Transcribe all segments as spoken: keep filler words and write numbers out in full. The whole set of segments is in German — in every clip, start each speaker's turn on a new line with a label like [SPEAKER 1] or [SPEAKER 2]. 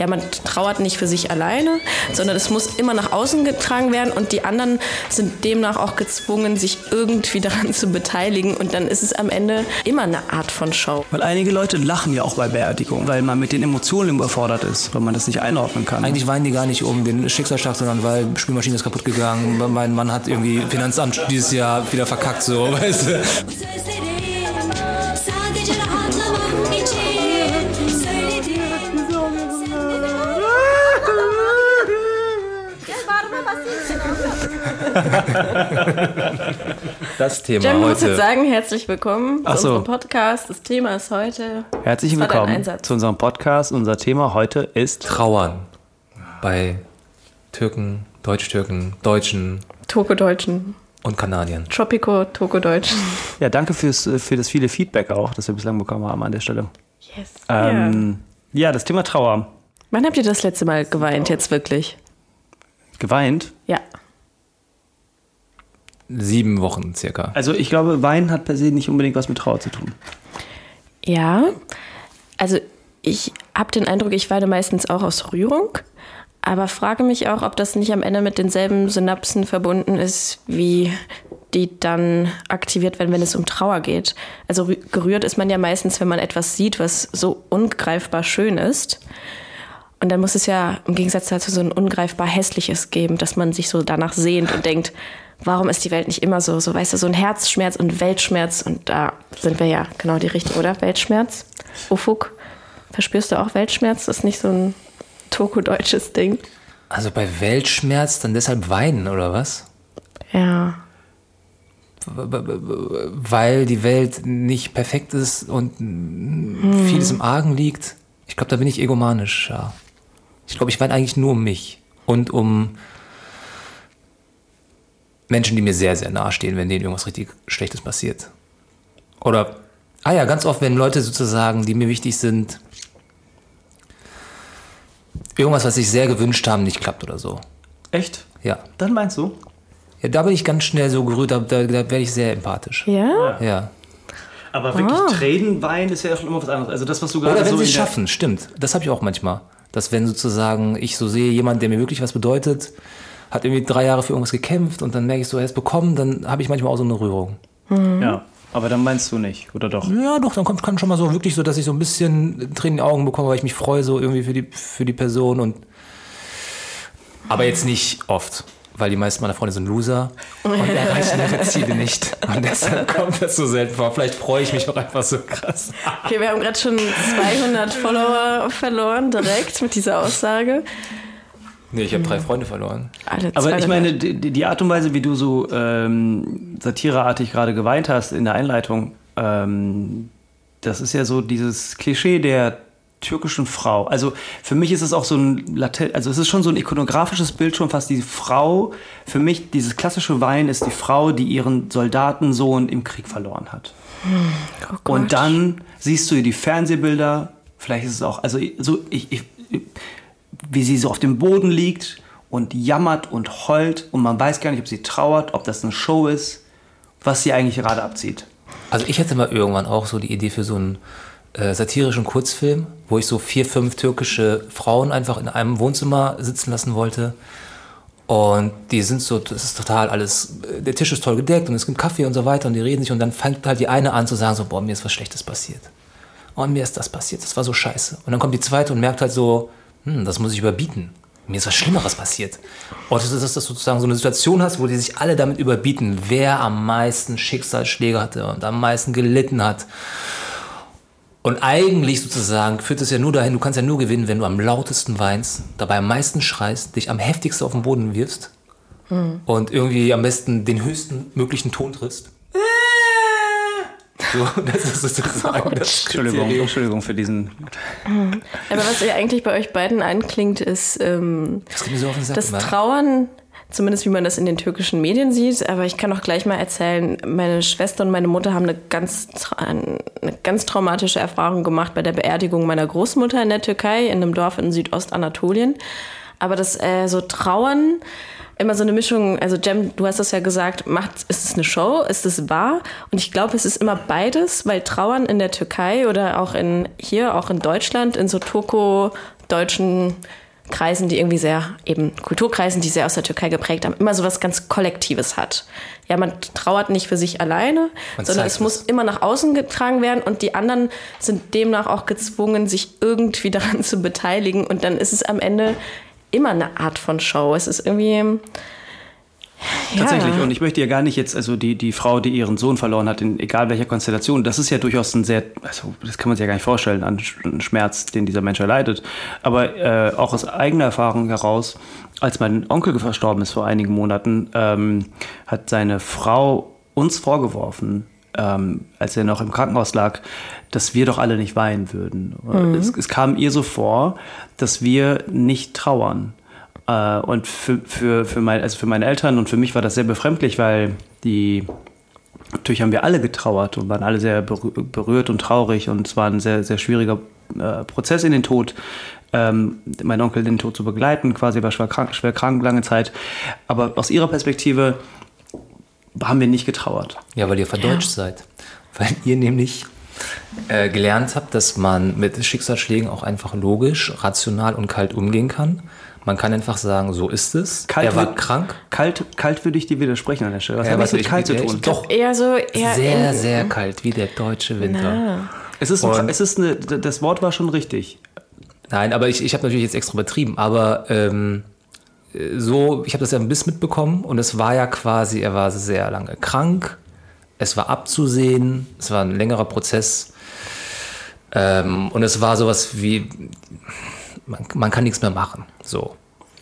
[SPEAKER 1] ja, man trauert nicht für sich alleine, sondern es muss immer nach außen getragen werden und die anderen sind demnach auch gezwungen, sich irgendwie daran zu beteiligen und dann ist es am Ende immer eine Art von Show.
[SPEAKER 2] Weil einige Leute lachen ja auch bei Beerdigungen, weil man mit den Emotionen überfordert ist, weil man das nicht einordnen kann.
[SPEAKER 3] Eigentlich weinen die gar nicht um den Schicksalsschlag, sondern weil die Spülmaschine ist kaputt gegangen, mein Mann hat irgendwie Finanzamt dieses Jahr wieder verkackt, so, weißt du. Das Thema
[SPEAKER 1] Jem
[SPEAKER 3] heute.
[SPEAKER 1] muss jetzt sagen, herzlich willkommen
[SPEAKER 2] Ach
[SPEAKER 1] zu
[SPEAKER 2] so.
[SPEAKER 1] unserem Podcast. Das Thema ist heute...
[SPEAKER 2] Herzlich
[SPEAKER 1] Was war dein
[SPEAKER 2] willkommen
[SPEAKER 1] Einsatz?
[SPEAKER 2] zu unserem Podcast. Unser Thema heute ist
[SPEAKER 3] Trauern bei Türken, Deutsch-Türken, Deutschen
[SPEAKER 1] Togo-Deutschen,
[SPEAKER 3] und Kanadiern.
[SPEAKER 1] Tropico-Togo-Deutschen.
[SPEAKER 2] Ja, danke fürs, für das viele Feedback auch, das wir bislang bekommen haben an der Stelle.
[SPEAKER 1] Yes.
[SPEAKER 2] Ähm, ja, das Thema Trauer.
[SPEAKER 1] Wann habt ihr das letzte Mal geweint, jetzt wirklich?
[SPEAKER 2] Geweint?
[SPEAKER 1] Ja.
[SPEAKER 3] Sieben Wochen circa.
[SPEAKER 2] Also ich glaube, Weinen hat per se nicht unbedingt was mit Trauer zu tun.
[SPEAKER 1] Ja, also ich habe den Eindruck, ich weine meistens auch aus Rührung, aber frage mich auch, ob das nicht am Ende mit denselben Synapsen verbunden ist, wie die dann aktiviert werden, wenn es um Trauer geht. Also rü- gerührt ist man ja meistens, wenn man etwas sieht, was so ungreifbar schön ist. Und dann muss es ja im Gegensatz dazu so ein ungreifbar Hässliches geben, dass man sich so danach sehnt und denkt, warum ist die Welt nicht immer so? So, weißt du, so ein Herzschmerz und Weltschmerz. Und da sind wir ja genau die Richtige, oder? Weltschmerz. Ufuk, verspürst du auch Weltschmerz? Das ist nicht so ein Togo-deutsches Ding.
[SPEAKER 3] Also bei Weltschmerz dann deshalb weinen, oder was?
[SPEAKER 1] Ja.
[SPEAKER 3] Weil die Welt nicht perfekt ist und hm. vieles im Argen liegt. Ich glaube, da bin ich egomanisch, ja. Ich glaube, ich weine eigentlich nur um mich und um Menschen, die mir sehr, sehr nahe stehen, wenn denen irgendwas richtig Schlechtes passiert. Oder, ah ja, ganz oft, wenn Leute sozusagen, die mir wichtig sind, irgendwas, was sich sehr gewünscht haben, nicht klappt oder so.
[SPEAKER 2] Echt?
[SPEAKER 3] Ja.
[SPEAKER 2] Dann meinst du?
[SPEAKER 3] Ja, da bin ich ganz schnell so gerührt, da, da, da werde ich sehr empathisch.
[SPEAKER 1] Ja?
[SPEAKER 3] Ja.
[SPEAKER 2] Aber wirklich
[SPEAKER 1] Ah.
[SPEAKER 2] Tränen, Weinen ist ja auch schon immer was anderes. Also das, was du gerade
[SPEAKER 3] Oder wenn
[SPEAKER 2] so
[SPEAKER 3] sie
[SPEAKER 2] in
[SPEAKER 3] es
[SPEAKER 2] der-
[SPEAKER 3] schaffen, stimmt. Das habe ich auch manchmal. Dass wenn sozusagen ich so sehe, jemand, der mir wirklich was bedeutet, hat irgendwie drei Jahre für irgendwas gekämpft und dann merke ich so, er ist bekommen, dann habe ich manchmal auch so eine Rührung.
[SPEAKER 2] Ja, aber dann meinst du nicht, oder doch?
[SPEAKER 3] Ja, doch, dann kommt kann schon mal so wirklich so, dass ich so ein bisschen Tränen in die Augen bekomme, weil ich mich freue so irgendwie für die, für die Person. Und aber jetzt nicht oft, weil die meisten meiner Freunde sind Loser und erreichen ihre Ziele nicht. Und deshalb kommt das so selten vor. Vielleicht freue ich mich auch einfach so krass.
[SPEAKER 1] Okay, wir haben gerade schon zweihundert Follower verloren, direkt mit dieser Aussage.
[SPEAKER 3] Nee, ich habe drei Freunde verloren.
[SPEAKER 1] Alle
[SPEAKER 2] Aber ich
[SPEAKER 1] zweihundert.
[SPEAKER 2] meine, die, die Art und Weise, wie du so ähm, satireartig gerade geweint hast in der Einleitung, ähm, das ist ja so dieses Klischee der türkischen Frau. Also für mich ist es auch so ein latent, also es ist schon so ein ikonografisches Bild schon fast. Die Frau, für mich, dieses klassische Weinen ist die Frau, die ihren Soldatensohn im Krieg verloren hat.
[SPEAKER 1] Oh Gott.
[SPEAKER 2] Und dann siehst du die Fernsehbilder, vielleicht ist es auch, also so, ich, ich, wie sie so auf dem Boden liegt und jammert und heult und man weiß gar nicht, ob sie trauert, ob das eine Show ist, was sie eigentlich gerade abzieht.
[SPEAKER 3] Also ich hatte mal irgendwann auch so die Idee für so einen äh, satirischen Kurzfilm, wo ich so vier, fünf türkische Frauen einfach in einem Wohnzimmer sitzen lassen wollte. Und die sind so, das ist total alles, der Tisch ist toll gedeckt und es gibt Kaffee und so weiter und die reden sich und dann fängt halt die eine an zu sagen so, boah, mir ist was Schlechtes passiert. Und mir ist das passiert, das war so scheiße. Und dann kommt die zweite und merkt halt so, hm, das muss ich überbieten. Mir ist was Schlimmeres passiert. Und das ist, dass du sozusagen so eine Situation hast, wo die sich alle damit überbieten, wer am meisten Schicksalsschläge hatte und am meisten gelitten hat. Und eigentlich sozusagen führt es ja nur dahin, du kannst ja nur gewinnen, wenn du am lautesten weinst, dabei am meisten schreist, dich am heftigsten auf den Boden wirfst hm. und irgendwie am besten den höchsten möglichen Ton triffst. So, das ist sozusagen das
[SPEAKER 2] Entschuldigung,
[SPEAKER 3] Kriterium.
[SPEAKER 2] Entschuldigung für diesen...
[SPEAKER 1] Aber was ja eigentlich bei euch beiden anklingt, ist ähm,
[SPEAKER 3] Das geht mir so auf den Sack
[SPEAKER 1] das
[SPEAKER 3] immer.
[SPEAKER 1] Trauern, zumindest wie man das in den türkischen Medien sieht. Aber ich kann auch gleich mal erzählen, meine Schwester und meine Mutter haben eine ganz, tra- eine ganz traumatische Erfahrung gemacht bei der Beerdigung meiner Großmutter in der Türkei, in einem Dorf in Südostanatolien. Aber das äh, so Trauern immer so eine Mischung, also Jem, du hast das ja gesagt, macht, ist es eine Show, ist es wahr? Und ich glaube, es ist immer beides, weil Trauern in der Türkei oder auch in hier, auch in Deutschland, in so turko-deutschen Kreisen, die irgendwie sehr, eben Kulturkreisen, die sehr aus der Türkei geprägt haben, immer so was ganz Kollektives hat. Ja, man trauert nicht für sich alleine, man sondern es muss immer nach außen getragen werden und die anderen sind demnach auch gezwungen, sich irgendwie daran zu beteiligen und dann ist es am Ende immer eine Art von Show. Es ist irgendwie... Ja.
[SPEAKER 2] Tatsächlich, und ich möchte ja gar nicht jetzt, also die, die Frau, die ihren Sohn verloren hat, in egal welcher Konstellation, das ist ja durchaus ein sehr, also das kann man sich ja gar nicht vorstellen, an Schmerz, den dieser Mensch erleidet. Aber äh, auch aus eigener Erfahrung heraus, als mein Onkel verstorben ist vor einigen Monaten, ähm, hat seine Frau uns vorgeworfen, ähm, als er noch im Krankenhaus lag, dass wir doch alle nicht weinen würden. Mhm. Es, es kam ihr so vor, dass wir nicht trauern. Uh, und für, für, für, mein, also für meine Eltern und für mich war das sehr befremdlich, weil die, natürlich haben wir alle getrauert und waren alle sehr berührt und traurig und es war ein sehr, sehr schwieriger äh, Prozess in den Tod, ähm, meinen Onkel den Tod zu begleiten, quasi war schwer krank, schwer krank lange Zeit, aber aus ihrer Perspektive haben wir nicht getrauert.
[SPEAKER 3] Ja, weil ihr verdeutscht ja. seid, weil ihr nämlich äh, gelernt habt, dass man mit Schicksalsschlägen auch einfach logisch, rational und kalt umgehen kann. Man kann einfach sagen, so ist es. Kalt er war wird, krank.
[SPEAKER 2] Kalt, kalt würde ich dir widersprechen an der Stelle. Was
[SPEAKER 3] ja,
[SPEAKER 2] hat
[SPEAKER 3] was
[SPEAKER 2] mit kalt zu tun?
[SPEAKER 1] Doch. Eher so, eher
[SPEAKER 3] sehr, in, sehr kalt, wie der deutsche Winter.
[SPEAKER 1] Na.
[SPEAKER 2] Es ist, ein, es ist eine, das Wort war schon richtig.
[SPEAKER 3] Nein, aber ich, ich habe natürlich jetzt extra übertrieben. Aber ähm, so, ich habe das ja ein bisschen mitbekommen und es war ja quasi, er war sehr lange krank. Es war abzusehen. Es war ein längerer Prozess. Ähm, und es war sowas wie... Man, man kann nichts mehr machen. So.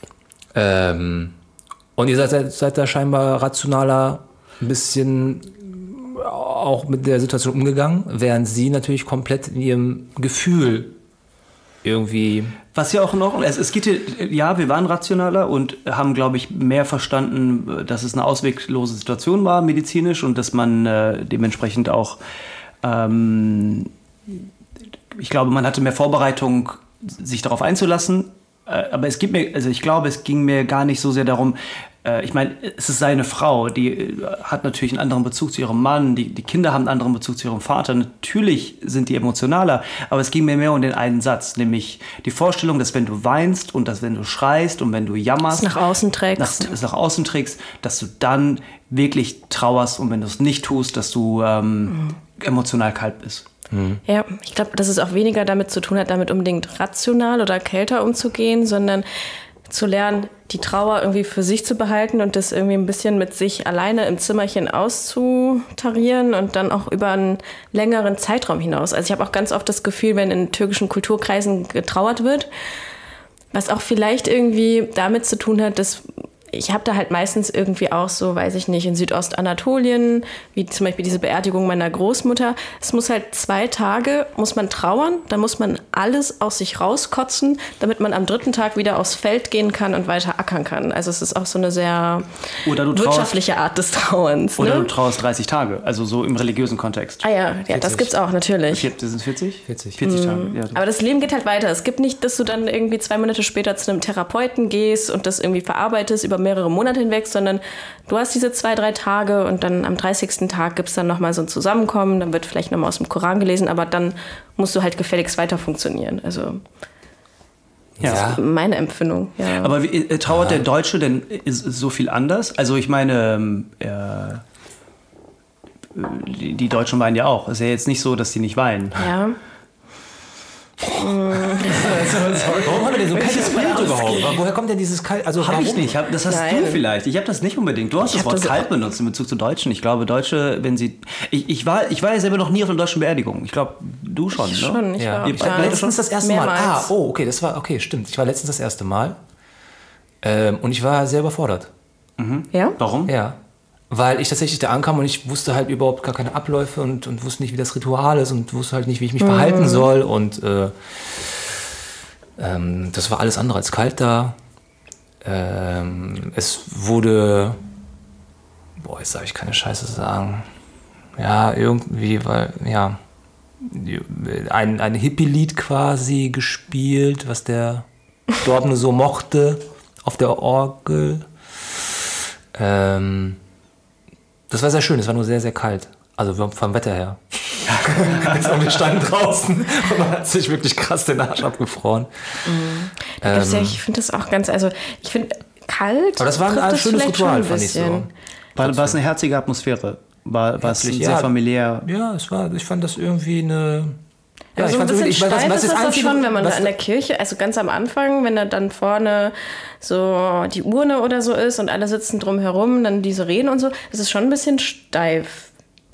[SPEAKER 3] Ähm, und ihr seid, seid da scheinbar rationaler, ein bisschen auch mit der Situation umgegangen, während sie natürlich komplett in ihrem Gefühl irgendwie...
[SPEAKER 2] Was ja auch noch, es, es geht ja, wir waren rationaler und haben, glaube ich, mehr verstanden, dass es eine ausweglose Situation war, medizinisch, und dass man äh, dementsprechend auch, ähm, ich glaube, man hatte mehr Vorbereitung, sich darauf einzulassen, aber es gibt mir, also ich glaube, es ging mir gar nicht so sehr darum, äh, ich meine, es ist seine Frau, die hat natürlich einen anderen Bezug zu ihrem Mann, die, die Kinder haben einen anderen Bezug zu ihrem Vater, natürlich sind die emotionaler, aber es ging mir mehr um den einen Satz, nämlich die Vorstellung, dass wenn du weinst und dass wenn du schreist und wenn du jammerst,
[SPEAKER 1] es nach außen trägst,
[SPEAKER 2] nach, es nach außen trägst, dass du dann wirklich trauerst und wenn du es nicht tust, dass du ähm, mhm. emotional kalt bist.
[SPEAKER 1] Ja, ich glaube, dass es auch weniger damit zu tun hat, damit unbedingt rational oder kälter umzugehen, sondern zu lernen, die Trauer irgendwie für sich zu behalten und das irgendwie ein bisschen mit sich alleine im Zimmerchen auszutarieren und dann auch über einen längeren Zeitraum hinaus. Also ich habe auch ganz oft das Gefühl, wenn in türkischen Kulturkreisen getrauert wird, was auch vielleicht irgendwie damit zu tun hat, dass ich habe da halt meistens irgendwie auch so, weiß ich nicht, in Südostanatolien, wie zum Beispiel diese Beerdigung meiner Großmutter. Es muss halt zwei Tage, muss man trauern, dann muss man alles aus sich rauskotzen, damit man am dritten Tag wieder aufs Feld gehen kann und weiter ackern kann. Also es ist auch so eine sehr wirtschaftliche Art des Trauerns.
[SPEAKER 2] Oder
[SPEAKER 1] ne?
[SPEAKER 2] du trauerst dreißig Tage, also so im religiösen Kontext.
[SPEAKER 1] Ah ja, ja das gibt's auch, natürlich.
[SPEAKER 2] Das sind vierzig?
[SPEAKER 3] vierzig.
[SPEAKER 2] vierzig Tage, ja.
[SPEAKER 1] Aber das Leben geht halt weiter. Es gibt nicht, dass du dann irgendwie zwei Monate später zu einem Therapeuten gehst und das irgendwie verarbeitest über mehrere Monate hinweg, sondern du hast diese zwei, drei Tage und dann am dreißigsten Tag gibt es dann nochmal so ein Zusammenkommen, dann wird vielleicht nochmal aus dem Koran gelesen, aber dann musst du halt gefälligst weiter funktionieren. Also das ja. ist meine Empfindung. Ja.
[SPEAKER 2] Aber wie, äh, trauert ja. der Deutsche denn so viel anders? Also ich meine, äh, die, die Deutschen weinen ja auch. Es ist ja jetzt nicht so, dass die nicht weinen.
[SPEAKER 1] Ja.
[SPEAKER 3] Warum hat er denn so ein kaltes Bild überhaupt? Woher kommt denn dieses kalt? Also
[SPEAKER 2] habe ich nicht. Hab, das hast Nein. du vielleicht. Ich habe das nicht unbedingt. Du hast ich das Wort das kalt benutzt in Bezug zu Deutschen. Ich glaube, Deutsche, wenn sie... Ich, ich, war, ich war ja selber noch nie auf einer deutschen Beerdigung. Ich glaube, du schon,
[SPEAKER 1] ich
[SPEAKER 2] ne?
[SPEAKER 1] Schon, ich
[SPEAKER 3] ja.
[SPEAKER 1] war,
[SPEAKER 3] ich war letztens das erste
[SPEAKER 1] mehrmals.
[SPEAKER 3] Mal. Ah, oh, okay, das war... Okay, stimmt. Ich war letztens das erste Mal. Ähm, und ich war sehr überfordert.
[SPEAKER 2] Mhm.
[SPEAKER 1] Ja?
[SPEAKER 2] Warum?
[SPEAKER 3] Ja. Weil ich tatsächlich da ankam und ich wusste halt überhaupt gar keine Abläufe und, und wusste nicht, wie das Ritual ist und wusste halt nicht, wie ich mich mhm. verhalten soll. Und äh, ähm, das war alles andere als kalt da. Ähm, es wurde, boah, jetzt darf ich keine Scheiße sagen. Ja, irgendwie, weil, ja, ein, ein Hippie-Lied quasi gespielt, was der dort nur so mochte, auf der Orgel. Ähm, das war sehr schön, es war nur sehr, sehr kalt. Also vom Wetter her. Und wir standen draußen und man hat sich wirklich krass den Arsch abgefroren.
[SPEAKER 1] Mhm. Ähm, ja, ich finde das auch ganz, also ich finde kalt.
[SPEAKER 3] Aber das war ein, ein schönes Ritual, fand ich so.
[SPEAKER 2] War, war es eine herzige Atmosphäre? War, war es sehr ja, familiär?
[SPEAKER 3] Ja, es war, ich fand das irgendwie eine...
[SPEAKER 1] Ja, also ich ein bisschen irgendwie, steif was, was ist das auch schon, wenn man da in der Kirche, also ganz am Anfang, wenn da dann vorne so die Urne oder so ist und alle sitzen drumherum, dann diese Reden und so, das ist schon ein bisschen steif.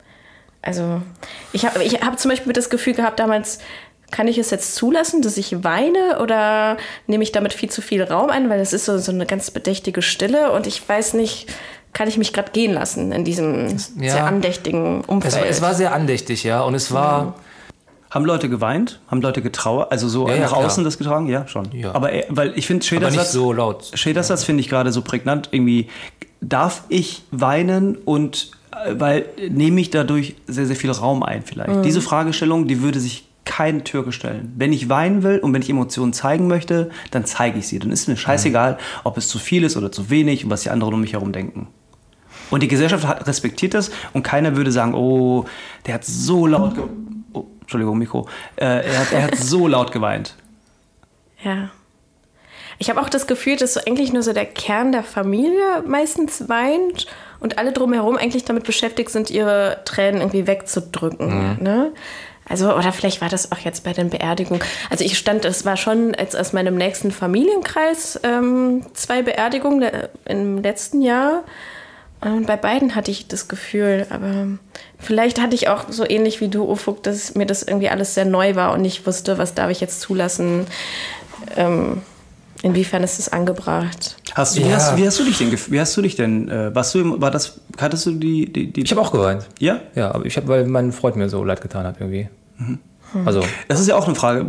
[SPEAKER 1] Also ich habe ich hab zum Beispiel das Gefühl gehabt damals, kann ich es jetzt zulassen, dass ich weine oder nehme ich damit viel zu viel Raum ein, weil das ist so, so eine ganz bedächtige Stille und ich weiß nicht, kann ich mich gerade gehen lassen in diesem ja, sehr andächtigen Umfeld.
[SPEAKER 3] Es war, es war sehr andächtig, ja, und es war... Ja.
[SPEAKER 2] Haben Leute geweint? Haben Leute getrauert? Also so ja, nach ja, außen das getragen? Ja, schon. Ja. Aber weil ich finde, Schäders Satz,
[SPEAKER 3] so laut.
[SPEAKER 2] Schäders Satz finde ich gerade so prägnant. Irgendwie, darf ich weinen und weil nehme ich dadurch sehr, sehr viel Raum ein vielleicht. Mhm. Diese Fragestellung, die würde sich kein Türke stellen. Wenn ich weinen will und wenn ich Emotionen zeigen möchte, dann zeige ich sie. Dann ist mir scheißegal, mhm. ob es zu viel ist oder zu wenig und was die anderen um mich herum denken. Und die Gesellschaft hat, respektiert das und keiner würde sagen, oh, der hat so laut ge- oh, Entschuldigung, Mikro. Äh, er, hat, er hat so laut geweint.
[SPEAKER 1] Ja. Ich habe auch das Gefühl, dass so eigentlich nur so der Kern der Familie meistens weint und alle drumherum eigentlich damit beschäftigt sind, ihre Tränen irgendwie wegzudrücken. Mhm. Ne? Also, oder vielleicht war das auch jetzt bei den Beerdigungen. Also ich stand, es war schon jetzt aus meinem nächsten Familienkreis ähm, zwei Beerdigungen äh, im letzten Jahr. Und bei beiden hatte ich das Gefühl, aber vielleicht hatte ich auch so ähnlich wie du, Ufuk, dass mir das irgendwie alles sehr neu war und ich wusste, was darf ich jetzt zulassen, ähm, inwiefern ist es angebracht.
[SPEAKER 2] Hast du, ja. wie, hast, wie hast du dich denn, wie hast du dich denn, äh, warst du, war das, hattest du die, die, die
[SPEAKER 3] Ich habe auch geweint.
[SPEAKER 2] Ja?
[SPEAKER 3] Ja, aber ich habe, weil mein Freund mir so leid getan hat irgendwie. Mhm.
[SPEAKER 2] Hm. Also. Das ist ja auch eine Frage.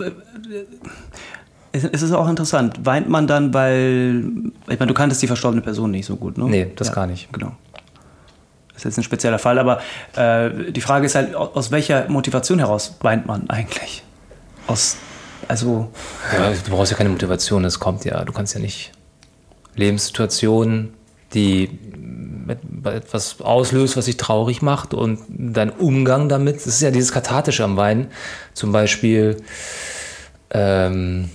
[SPEAKER 2] Es ist auch interessant. Weint man dann, weil... Ich meine, du kanntest die verstorbene Person nicht so gut, ne?
[SPEAKER 3] Nee, das
[SPEAKER 2] ja,
[SPEAKER 3] gar nicht.
[SPEAKER 2] Genau. Das ist jetzt ein spezieller Fall, aber äh, die Frage ist halt, aus welcher Motivation heraus weint man eigentlich? Aus... Also...
[SPEAKER 3] Ja, du brauchst ja keine Motivation, es kommt ja. Du kannst ja nicht Lebenssituationen, die etwas auslöst, was dich traurig macht und dein Umgang damit, das ist ja dieses Kathartische am Weinen. Zum Beispiel... Ähm,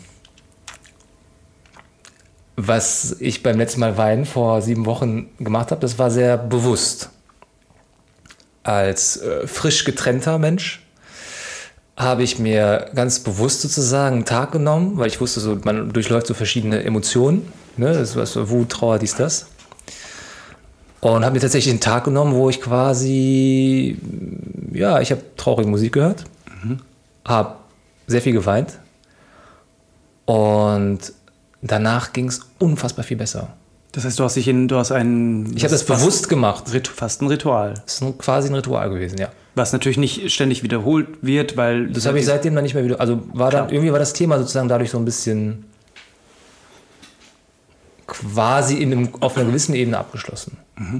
[SPEAKER 3] was ich beim letzten Mal Weinen vor sieben Wochen gemacht habe, das war sehr bewusst. Als äh, frisch getrennter Mensch habe ich mir ganz bewusst sozusagen einen Tag genommen, weil ich wusste, so, man durchläuft so verschiedene Emotionen, ne? Das war so Wut, Trauer, dies, das. Und habe mir tatsächlich einen Tag genommen, wo ich quasi, ja, ich habe traurige Musik gehört, mhm. habe sehr viel geweint und danach ging es unfassbar viel besser.
[SPEAKER 2] Das heißt, du hast dich in, du hast ein...
[SPEAKER 3] Ich habe das bewusst gemacht.
[SPEAKER 2] Fast ein Ritual.
[SPEAKER 3] Das ist quasi ein Ritual gewesen, ja.
[SPEAKER 2] Was natürlich nicht ständig wiederholt wird, weil...
[SPEAKER 3] Das habe ich seitdem dann nicht mehr wieder... Also war dann, irgendwie war das Thema sozusagen dadurch so ein bisschen quasi in einem, auf einer gewissen Ebene abgeschlossen. Mhm.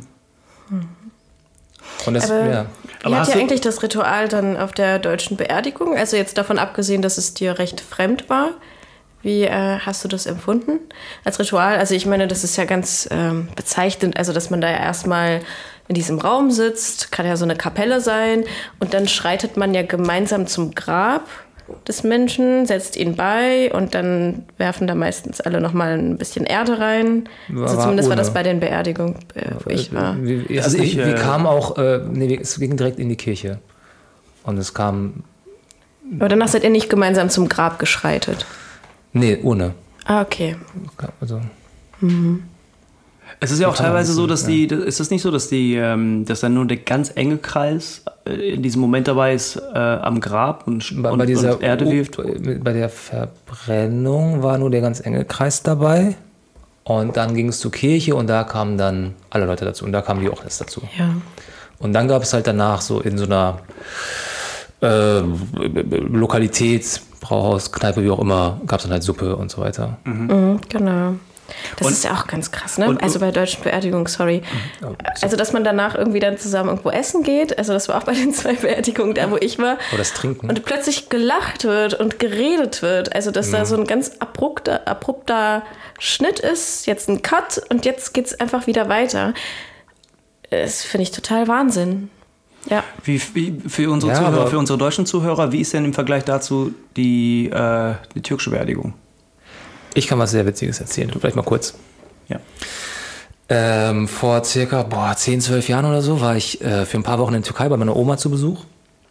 [SPEAKER 1] Und das, aber ja. Wie Aber hat dir eigentlich das Ritual dann auf der deutschen Beerdigung? Also jetzt davon abgesehen, dass es dir recht fremd war. Wie äh, hast du das empfunden als Ritual? Also ich meine, das ist ja ganz ähm, bezeichnend, also dass man da ja erstmal in diesem Raum sitzt, kann ja so eine Kapelle sein und dann schreitet man ja gemeinsam zum Grab des Menschen, setzt ihn bei und dann werfen da meistens alle nochmal ein bisschen Erde rein. War, also zumindest war das bei den Beerdigungen, äh, wo ich war.
[SPEAKER 3] Also ich, wir kamen auch, äh, nee, es ging direkt in die Kirche und es kam...
[SPEAKER 1] Aber danach seid ihr nicht gemeinsam zum Grab geschreitet?
[SPEAKER 3] Nee, ohne.
[SPEAKER 1] Ah, okay.
[SPEAKER 3] Also.
[SPEAKER 1] Mhm.
[SPEAKER 2] Es ist ja auch teilweise so, dass die, ist das nicht so, dass die, ähm, dass dann nur der ganz enge Kreis äh, in diesem Moment dabei ist, äh, am Grab und,
[SPEAKER 3] bei,
[SPEAKER 2] und,
[SPEAKER 3] bei dieser
[SPEAKER 2] und Erde wirft?
[SPEAKER 3] Bei der Verbrennung war nur der ganz enge Kreis dabei und dann ging es zur Kirche und da kamen dann alle Leute dazu und da kamen die auch erst dazu.
[SPEAKER 1] Ja.
[SPEAKER 3] Und dann gab es halt danach so in so einer äh, Lokalität, Brauhaus, Kneipe, wie auch immer, gab es dann halt Suppe und so weiter.
[SPEAKER 1] Mhm. Mhm, genau. Das
[SPEAKER 2] und,
[SPEAKER 1] ist ja auch ganz krass, ne?
[SPEAKER 2] Und,
[SPEAKER 1] also bei deutschen Beerdigungen, sorry. Oh, also, dass man danach irgendwie dann zusammen irgendwo essen geht. Also, das war auch bei den zwei Beerdigungen, da wo ich war.
[SPEAKER 3] Oder das Trinken.
[SPEAKER 1] Und plötzlich gelacht wird und geredet wird. Also, dass mhm. da so ein ganz abrupter, abrupter Schnitt ist, jetzt ein Cut und jetzt geht's einfach wieder weiter. Das finde ich total Wahnsinn. Ja.
[SPEAKER 2] Wie, wie für, unsere
[SPEAKER 3] ja,
[SPEAKER 2] Zuhörer, für unsere deutschen Zuhörer, wie ist denn im Vergleich dazu die, äh, die türkische Beerdigung?
[SPEAKER 3] Ich kann was sehr Witziges erzählen, vielleicht mal kurz.
[SPEAKER 2] Ja.
[SPEAKER 3] Ähm, vor circa boah, zehn, zwölf Jahren oder so war ich äh, für ein paar Wochen in der Türkei bei meiner Oma zu Besuch.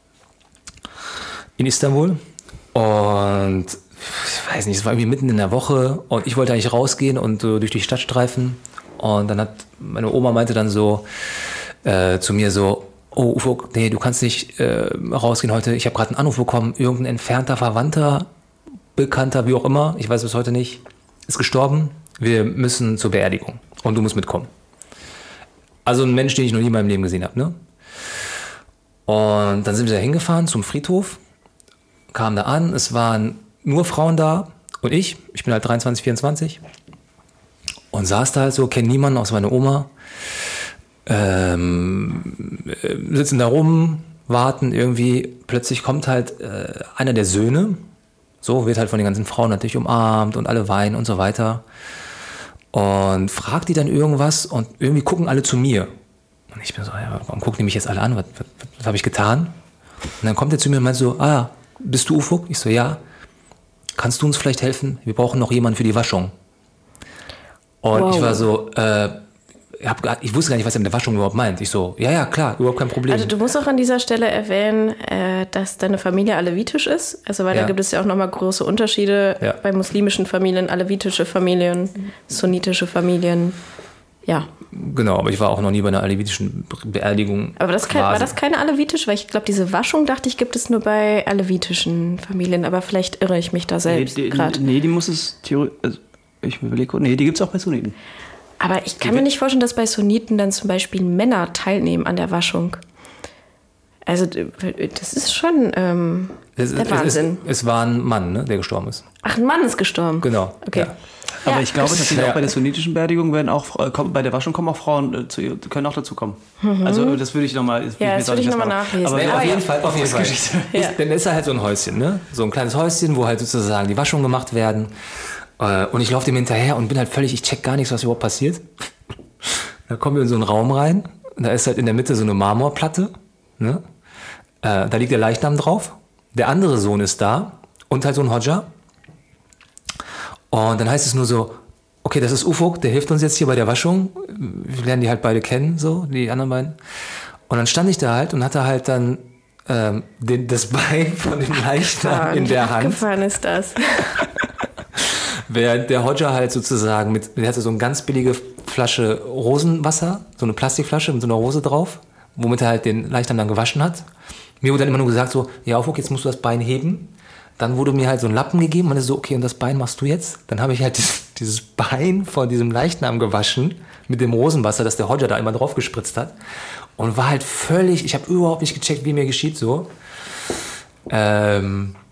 [SPEAKER 3] In Istanbul. Und ich weiß nicht, es war irgendwie mitten in der Woche und ich wollte eigentlich rausgehen und äh, durch die Stadt streifen. Und dann hat meine Oma meinte dann so äh, zu mir so, oh Ufuk, nee, du kannst nicht äh, rausgehen heute. Ich habe gerade einen Anruf bekommen, irgendein entfernter Verwandter, Bekannter, wie auch immer, ich weiß bis heute nicht, ist gestorben. Wir müssen zur Beerdigung und du musst mitkommen. Also ein Mensch, den ich noch nie in meinem Leben gesehen habe, ne? Und dann sind wir da hingefahren zum Friedhof, kamen da an, es waren nur Frauen da und ich, ich bin halt dreiundzwanzig, vierundzwanzig und saß da halt so, kenne niemanden außer meine Oma, ähm, sitzen da rum, warten irgendwie, plötzlich kommt halt äh, einer der Söhne. So wird halt von den ganzen Frauen natürlich umarmt und alle weinen und so weiter. Und fragt die dann irgendwas und irgendwie gucken alle zu mir. Und ich bin so, ja, warum gucken die mich jetzt alle an? Was, was, was habe ich getan? Und dann kommt er zu mir und meint so, ah, bist du Ufuk? Ich so, ja. Kannst du uns vielleicht helfen? Wir brauchen noch jemanden für die Waschung. Und wow. ich war so, äh, hab, ich wusste gar nicht, was er mit der Waschung überhaupt meint. Ich so, ja, ja, klar, überhaupt kein Problem.
[SPEAKER 1] Also du musst auch an dieser Stelle erwähnen, äh, dass deine Familie alevitisch ist. Also weil ja. da gibt es ja auch nochmal große Unterschiede ja. bei muslimischen Familien, alevitische Familien, sunnitische Familien. Ja.
[SPEAKER 3] Genau, aber ich war auch noch nie bei einer alevitischen Beerdigung.
[SPEAKER 1] Aber das kein, war das keine alevitische? Weil ich glaube, diese Waschung, dachte ich, gibt es nur bei alevitischen Familien. Aber vielleicht irre ich mich da selbst
[SPEAKER 2] nee,
[SPEAKER 1] gerade.
[SPEAKER 2] Nee, die muss es theoretisch... Also ich überlege, nee, die gibt es auch bei Sunniten.
[SPEAKER 1] Aber ich kann mir nicht vorstellen, dass bei Sunniten dann zum Beispiel Männer teilnehmen an der Waschung. Also das ist schon ähm,
[SPEAKER 3] es,
[SPEAKER 1] der Wahnsinn.
[SPEAKER 3] Es, es, es war ein Mann, ne, der gestorben ist.
[SPEAKER 1] Ach, ein Mann ist gestorben?
[SPEAKER 3] Genau.
[SPEAKER 1] Okay.
[SPEAKER 3] Ja.
[SPEAKER 2] Aber
[SPEAKER 1] ja,
[SPEAKER 2] ich glaube tatsächlich ja. auch bei der sunnitischen Beerdigung werden auch, äh, bei der Waschung kommen auch Frauen, äh, zu, können auch dazu kommen. Mhm. Also das würde ich nochmal
[SPEAKER 1] Ja, das würde ich nochmal nachlesen.
[SPEAKER 3] Aber
[SPEAKER 1] ja,
[SPEAKER 3] auf jeden
[SPEAKER 1] ja.
[SPEAKER 3] Fall, auf jeden Fall. Ja. Ist, dann ist da halt so ein Häuschen, ne? So ein kleines Häuschen, wo halt sozusagen die Waschungen gemacht werden. Äh, und ich laufe dem hinterher und bin halt völlig, ich check gar nichts, was überhaupt passiert. Da kommen wir in so einen Raum rein. Da ist halt in der Mitte so eine Marmorplatte. Ne? Äh, da liegt der Leichnam drauf. Der andere Sohn ist da und halt so ein Hodja. Und dann heißt es nur so, okay, das ist Ufuk, der hilft uns jetzt hier bei der Waschung. Wir lernen die halt beide kennen, so, die anderen beiden. Und dann stand ich da halt und hatte halt dann ähm, den, das Bein von dem Leichnam in der Hand.
[SPEAKER 1] Abgefahren ist das.
[SPEAKER 3] Während der Hodja halt sozusagen mit, der hatte so eine ganz billige Flasche Rosenwasser, so eine Plastikflasche mit so einer Rose drauf, womit er halt den Leichnam dann gewaschen hat. Mir wurde dann immer nur gesagt so, ja, Ufuk, jetzt musst du das Bein heben. Dann wurde mir halt so ein Lappen gegeben und ich so, okay, und das Bein machst du jetzt? Dann habe ich halt dieses, dieses Bein von diesem Leichnam gewaschen mit dem Rosenwasser, das der Hodja da immer drauf gespritzt hat. Und war halt völlig, ich habe überhaupt nicht gecheckt, wie mir geschieht so. Ähm...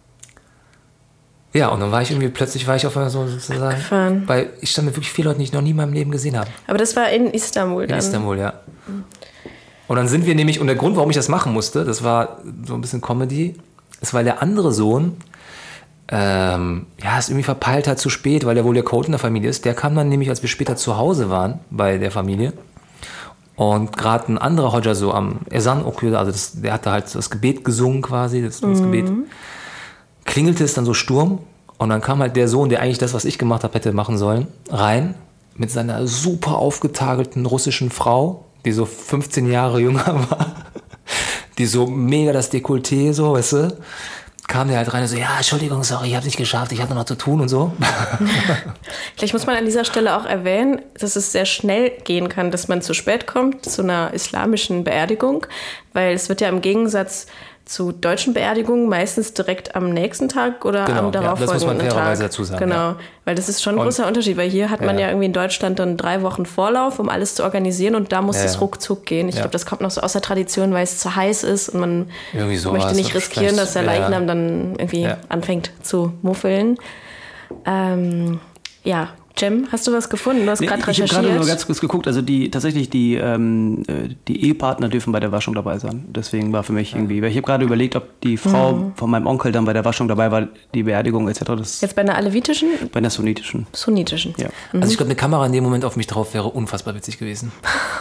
[SPEAKER 3] Ja, und dann war ich irgendwie, plötzlich war ich auf einmal so sozusagen,
[SPEAKER 1] Gefahren.
[SPEAKER 3] Weil ich stand mit wirklich vielen Leuten, die ich noch nie in meinem Leben gesehen habe.
[SPEAKER 1] Aber das war in Istanbul dann?
[SPEAKER 3] In Istanbul, ja. Und dann sind wir nämlich, und der Grund, warum ich das machen musste, das war so ein bisschen Comedy, ist, weil der andere Sohn, ähm, ja, es irgendwie verpeilt hat zu spät, weil er wohl der Code in der Familie ist. Der kam dann nämlich, als wir später zu Hause waren, bei der Familie. Und gerade ein anderer Hodja so am Esan Okür, also das, der hatte halt das Gebet gesungen quasi, das, das mhm. Gebet. Klingelte es dann so Sturm und dann kam halt der Sohn, der eigentlich das, was ich gemacht habe, hätte machen sollen, rein mit seiner super aufgetagelten russischen Frau, die so fünfzehn Jahre jünger war, die so mega das Dekolleté, so, weißt du, kam der halt rein und so, ja, Entschuldigung, sorry, ich habe nicht geschafft, ich hatte noch zu tun und so.
[SPEAKER 1] Vielleicht muss man an dieser Stelle auch erwähnen, dass es sehr schnell gehen kann, dass man zu spät kommt zu einer islamischen Beerdigung, weil es wird ja im Gegensatz zu deutschen Beerdigungen meistens direkt am nächsten Tag oder
[SPEAKER 3] genau,
[SPEAKER 1] am darauffolgenden Tag.
[SPEAKER 3] Das muss man fairerweise dazu sagen.
[SPEAKER 1] Genau,
[SPEAKER 3] ja.
[SPEAKER 1] Weil das ist schon ein großer und, Unterschied, weil hier hat man ja. ja irgendwie in Deutschland dann drei Wochen Vorlauf, um alles zu organisieren und da muss ja, es ja. ruckzuck gehen. Ich ja. glaube, das kommt noch so aus der Tradition, weil es zu heiß ist und man möchte nicht riskieren, dass der Leichnam ja. dann irgendwie ja. anfängt zu muffeln. Ähm, ja, Cem, hast du was gefunden? Du hast
[SPEAKER 2] Nee,
[SPEAKER 1] gerade
[SPEAKER 2] ich habe
[SPEAKER 1] recherchiert.
[SPEAKER 2] gerade nur ganz kurz geguckt. Also die tatsächlich die, ähm, äh, die Ehepartner dürfen bei der Waschung dabei sein. Deswegen war für mich irgendwie, weil ich habe gerade überlegt, ob die Frau mhm. von meinem Onkel dann bei der Waschung dabei war, die Beerdigung et cetera. Das
[SPEAKER 1] Jetzt bei einer alevitischen?
[SPEAKER 2] Bei einer sunnitischen.
[SPEAKER 1] Sunnitischen.
[SPEAKER 2] Ja.
[SPEAKER 3] Also ich glaube, eine Kamera in dem Moment auf mich drauf wäre unfassbar witzig gewesen.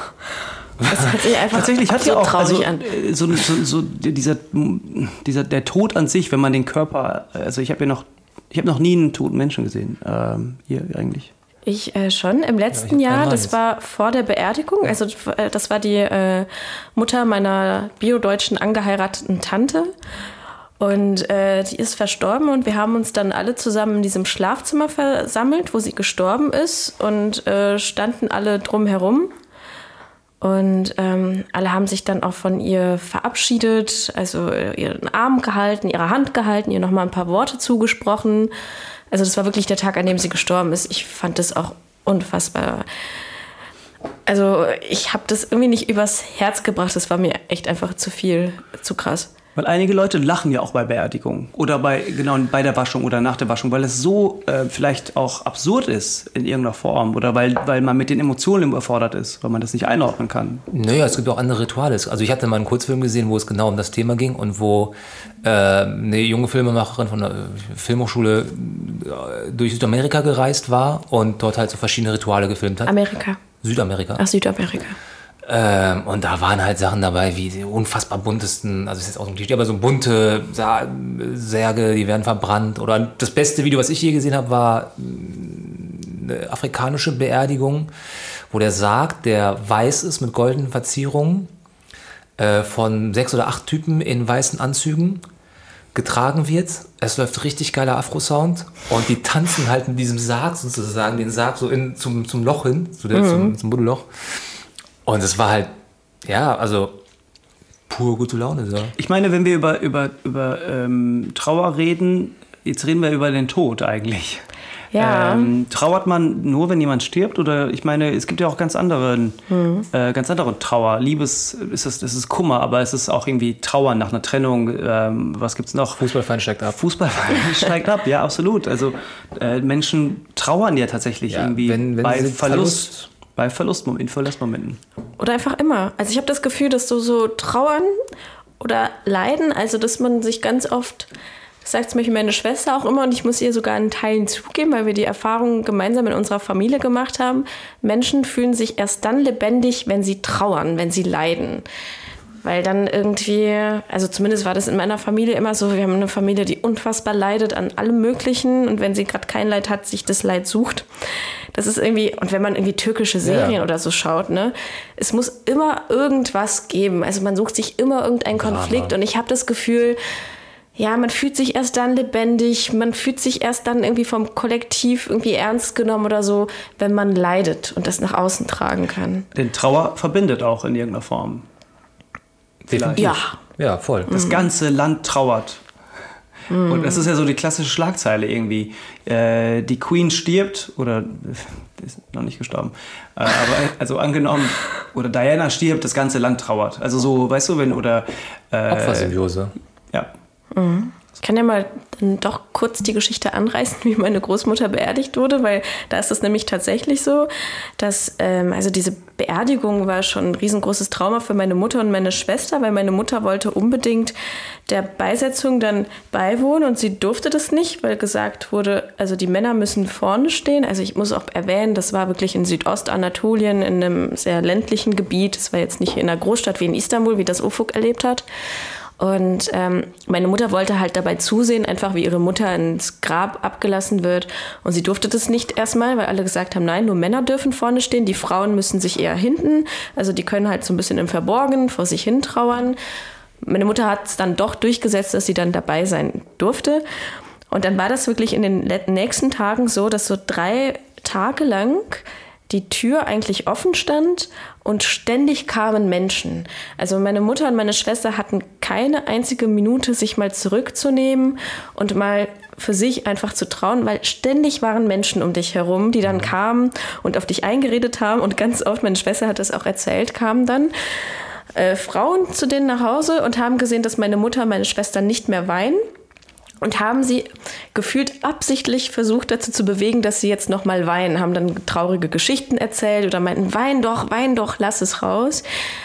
[SPEAKER 1] Das hört sich einfach
[SPEAKER 2] Tatsächlich hat sie
[SPEAKER 1] so
[SPEAKER 2] auch
[SPEAKER 1] traurig
[SPEAKER 2] also,
[SPEAKER 1] an.
[SPEAKER 2] so, so, so dieser, dieser der Tod an sich, wenn man den Körper, also ich habe ja noch, ich habe noch nie einen toten Menschen gesehen, ähm, hier eigentlich.
[SPEAKER 1] Ich äh, schon im letzten
[SPEAKER 3] Ja,
[SPEAKER 1] Jahr, das
[SPEAKER 3] jetzt.
[SPEAKER 1] war vor der Beerdigung, also äh, das war die äh, Mutter meiner biodeutschen angeheirateten Tante und äh, die ist verstorben und wir haben uns dann alle zusammen in diesem Schlafzimmer versammelt, wo sie gestorben ist und äh, standen alle drumherum. Und ähm, alle haben sich dann auch von ihr verabschiedet, also ihren Arm gehalten, ihre Hand gehalten, ihr nochmal ein paar Worte zugesprochen. Also das war wirklich der Tag, an dem sie gestorben ist. Ich fand das auch unfassbar. Also ich habe das irgendwie nicht übers Herz gebracht. Das war mir echt einfach zu viel, zu krass.
[SPEAKER 2] Weil einige Leute lachen ja auch bei Beerdigungen oder bei, genau, bei der Waschung oder nach der Waschung, weil es so äh, vielleicht auch absurd ist in irgendeiner Form oder weil, weil man mit den Emotionen überfordert ist, weil man das nicht einordnen kann.
[SPEAKER 3] Naja, es gibt auch andere Rituale. Also ich hatte mal einen Kurzfilm gesehen, wo es genau um das Thema ging und wo äh, eine junge Filmemacherin von der Filmhochschule durch Südamerika gereist war und dort halt so verschiedene Rituale gefilmt hat.
[SPEAKER 1] Amerika.
[SPEAKER 3] Südamerika.
[SPEAKER 1] Ach, Südamerika.
[SPEAKER 3] Ähm, und da waren halt Sachen dabei wie die unfassbar buntesten, also das ist jetzt auch so ein Klischee, aber so bunte Sa- Särge, die werden verbrannt. Oder das beste Video, was ich je gesehen habe, war eine afrikanische Beerdigung, wo der Sarg, der weiß ist mit goldenen Verzierungen, äh, von sechs oder acht Typen in weißen Anzügen getragen wird. Es läuft richtig geiler Afro-Sound und die tanzen halt in diesem Sarg sozusagen, den Sarg so in, zum, zum Loch hin, zu der, mhm. zum, zum Buddelloch. Und es war halt, ja, also pure gute Laune. So.
[SPEAKER 2] Ich meine, wenn wir über, über, über ähm, Trauer reden, jetzt reden wir über den Tod eigentlich.
[SPEAKER 1] Ja.
[SPEAKER 2] Ähm, trauert man nur, wenn jemand stirbt? Oder ich meine, es gibt ja auch ganz anderen, mhm. äh, ganz andere Trauer. Liebes, ist es, es ist Kummer, aber es ist auch irgendwie Trauer nach einer Trennung. Ähm, was gibt's noch?
[SPEAKER 3] Fußballverein steigt ab.
[SPEAKER 2] Fußballverein steigt ab, ja, absolut. Also äh, Menschen trauern ja tatsächlich
[SPEAKER 3] ja,
[SPEAKER 2] irgendwie
[SPEAKER 3] wenn, wenn
[SPEAKER 2] bei
[SPEAKER 3] Verlust,
[SPEAKER 2] Verlust. Bei Verlustmomenten, in Verlustmomenten.
[SPEAKER 1] Oder einfach immer. Also ich habe das Gefühl, dass so, so trauern oder leiden, also dass man sich ganz oft, das sagt zum Beispiel meine Schwester auch immer und ich muss ihr sogar in Teilen zugeben, weil wir die Erfahrung gemeinsam in unserer Familie gemacht haben, Menschen fühlen sich erst dann lebendig, wenn sie trauern, wenn sie leiden. Weil dann irgendwie, also zumindest war das in meiner Familie immer so, wir haben eine Familie, die unfassbar leidet an allem Möglichen und wenn sie gerade kein Leid hat, sich das Leid sucht. Das ist irgendwie, und wenn man irgendwie türkische Serien ja. oder so schaut, ne, es muss immer irgendwas geben. Also man sucht sich immer irgendeinen Konflikt ja, und ich habe das Gefühl, ja, man fühlt sich erst dann lebendig, man fühlt sich erst dann irgendwie vom Kollektiv irgendwie ernst genommen oder so, wenn man leidet und das nach außen tragen kann.
[SPEAKER 2] Denn Trauer verbindet auch in irgendeiner Form.
[SPEAKER 3] Definitiv.
[SPEAKER 1] Ja.
[SPEAKER 3] Ja, voll.
[SPEAKER 2] Das
[SPEAKER 1] Mhm.
[SPEAKER 2] ganze Land trauert. Mhm. Und das ist ja so die klassische Schlagzeile irgendwie. Äh, die Queen stirbt, oder ist noch nicht gestorben, äh, aber also angenommen, oder Diana stirbt, das ganze Land trauert. Also so, weißt du, wenn, oder... Äh,
[SPEAKER 3] Opfersymbiose.
[SPEAKER 2] Ja.
[SPEAKER 1] Mhm. Ich kann ja mal dann doch kurz die Geschichte anreißen, wie meine Großmutter beerdigt wurde, weil da ist es nämlich tatsächlich so, dass, ähm, also diese Beerdigung war schon ein riesengroßes Trauma für meine Mutter und meine Schwester, weil meine Mutter wollte unbedingt der Beisetzung dann beiwohnen und sie durfte das nicht, weil gesagt wurde, also die Männer müssen vorne stehen. Also ich muss auch erwähnen, das war wirklich in Südostanatolien, in einem sehr ländlichen Gebiet. Das war jetzt nicht in einer Großstadt wie in Istanbul, wie das Ufuk erlebt hat. Und ähm, meine Mutter wollte halt dabei zusehen, einfach wie ihre Mutter ins Grab abgelassen wird. Und sie durfte das nicht erstmal, weil alle gesagt haben, nein, nur Männer dürfen vorne stehen, die Frauen müssen sich eher hinten. Also die können halt so ein bisschen im Verborgenen vor sich hin trauern. Meine Mutter hat es dann doch durchgesetzt, dass sie dann dabei sein durfte. Und dann war das wirklich in den nächsten Tagen so, dass so drei Tage lang die Tür eigentlich offen stand und ständig kamen Menschen. Also meine Mutter und meine Schwester hatten keine einzige Minute, sich mal zurückzunehmen und mal für sich einfach zu trauen, weil ständig waren Menschen um dich herum, die dann kamen und auf dich eingeredet haben. Und ganz oft, meine Schwester hat das auch erzählt, kamen dann äh, Frauen zu denen nach Hause und haben gesehen, dass meine Mutter und meine Schwester nicht mehr weinen. Und haben sie gefühlt absichtlich versucht dazu zu bewegen, dass sie jetzt nochmal weinen, haben dann traurige Geschichten erzählt oder meinten, wein doch, wein doch, lass es raus.